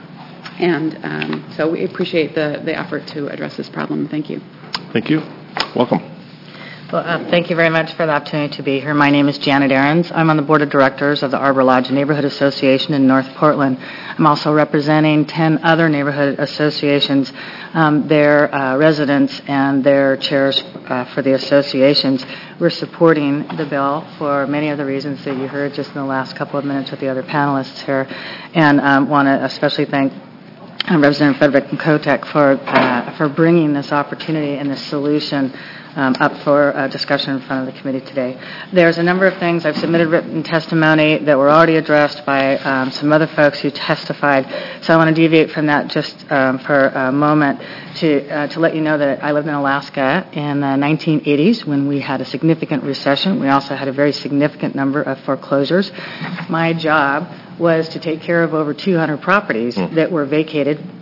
And so we appreciate the effort to address this problem. Thank you. Thank you. Welcome. Well, thank you very much for the opportunity to be here. My name is Janet Ahrens. I'm on the board of directors of the Arbor Lodge Neighborhood Association in North Portland. I'm also representing 10 other neighborhood associations, their residents and their chairs for the associations. We're supporting the bill for many of the reasons that you heard just in the last couple of minutes with the other panelists here, and want to especially thank Representative Frederick from Kotek for bringing this opportunity and this solution up for discussion in front of the committee today. There's a number of things. I've submitted written testimony that were already addressed by some other folks who testified, so I want to deviate from that just for a moment to let you know that I lived in Alaska in the 1980s when we had a significant recession. We also had a very significant number of foreclosures. My job was to take care of over 200 properties that were vacated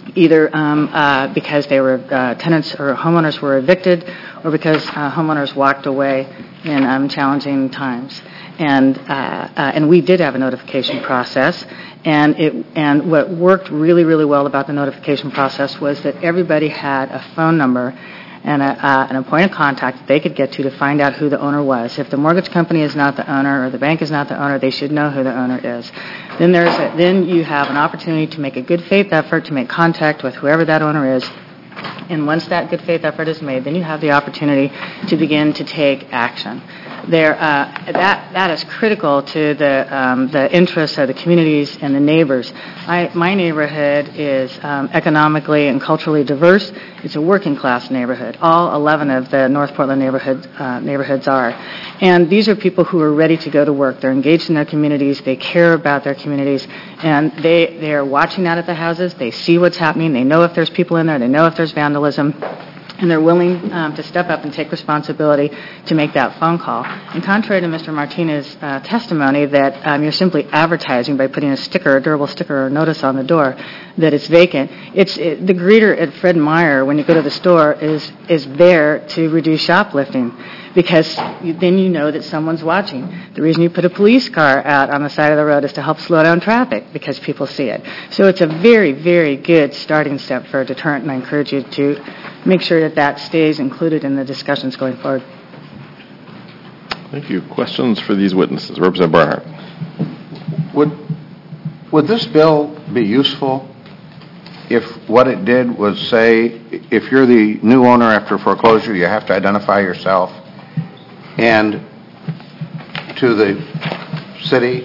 either because they were tenants or homeowners were evicted, or because homeowners walked away in challenging times. And we did have a notification process, and what worked really, really well about the notification process was that everybody had a phone number and a point of contact that they could get to find out who the owner was. If the mortgage company is not the owner or the bank is not the owner, they should know who the owner is. Then you have an opportunity to make a good faith effort to make contact with whoever that owner is. And once that good faith effort is made, then you have the opportunity to begin to take action. That is critical to the interests of the communities and the neighbors. My neighborhood is economically and culturally diverse. It's a working class neighborhood. All 11 of the North Portland neighborhoods are. And these are people who are ready to go to work. They're engaged in their communities. They care about their communities. And they are watching out at the houses. They see what's happening. They know if there's people in there. They know if there's vandalism. And they're willing to step up and take responsibility to make that phone call. And contrary to Mr. Martinez's testimony that you're simply advertising by putting a durable sticker or notice on the door that it's vacant, the greeter at Fred Meyer when you go to the store is there to reduce shoplifting, because then you know that someone's watching. The reason you put a police car out on the side of the road is to help slow down traffic, because people see it. So it's a very, very good starting step for a deterrent, and I encourage you to make sure that stays included in the discussions going forward. Thank you. Questions for these witnesses? Representative Barnhart. Would this bill be useful if what it did was say, if you're the new owner after foreclosure, you have to identify yourself and to the city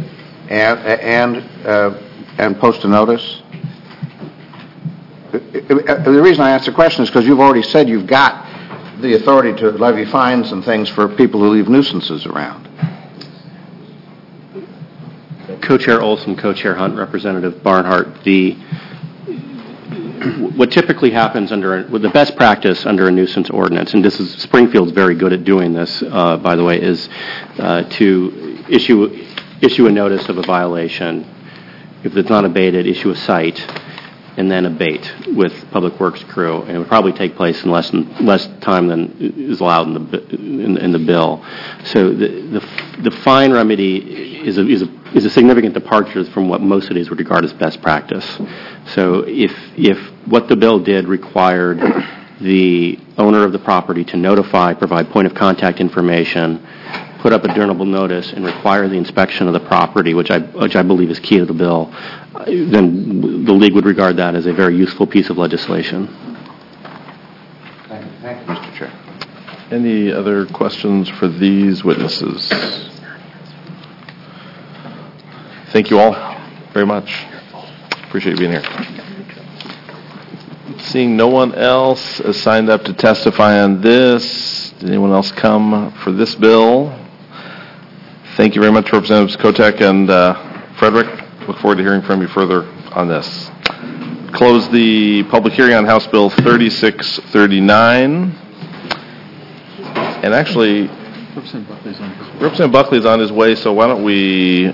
and post a notice? The reason I ask the question is because you've already said you've got the authority to levy fines and things for people who leave nuisances around. Co-Chair Olson, Co-Chair Hunt, Representative Barnhart, what typically happens with the best practice under a nuisance ordinance, and Springfield's very good at doing this, by the way, is to issue a notice of a violation. If it's not abated, issue a cite, and then abate with Public Works crew, and it would probably take place in less time than is allowed in the bill. So the fine remedy is a significant departure from what most cities would regard as best practice. So if what the bill did required the owner of the property to provide point of contact information, put up a durable notice, and require the inspection of the property, which I believe is key to the bill, then the League would regard that as a very useful piece of legislation. Thank you, Mr. Chair. Any other questions for these witnesses? Thank you all very much. Appreciate you being here. Seeing no one else has signed up to testify on this, did anyone else come for this bill? Thank you very much, Representatives Kotek and Frederick. Look forward to hearing from you further on this. Close the public hearing on House Bill 3639. And actually, Representative Buckley is on his way, so why don't we,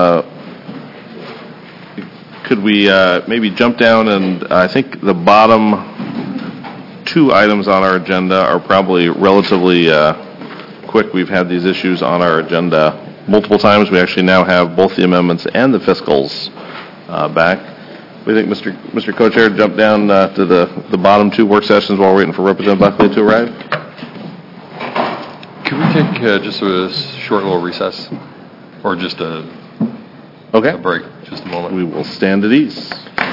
could we maybe jump down, and I think the bottom two items on our agenda are probably relatively quick. We've had these issues on our agenda multiple times. We actually now have both the amendments and the fiscals back. We think Mr. Co-Chair jump down to the bottom two work sessions while we're waiting for Representative Buckley to arrive. Can we take just a short little recess, or just a break, just a moment? We will stand at ease.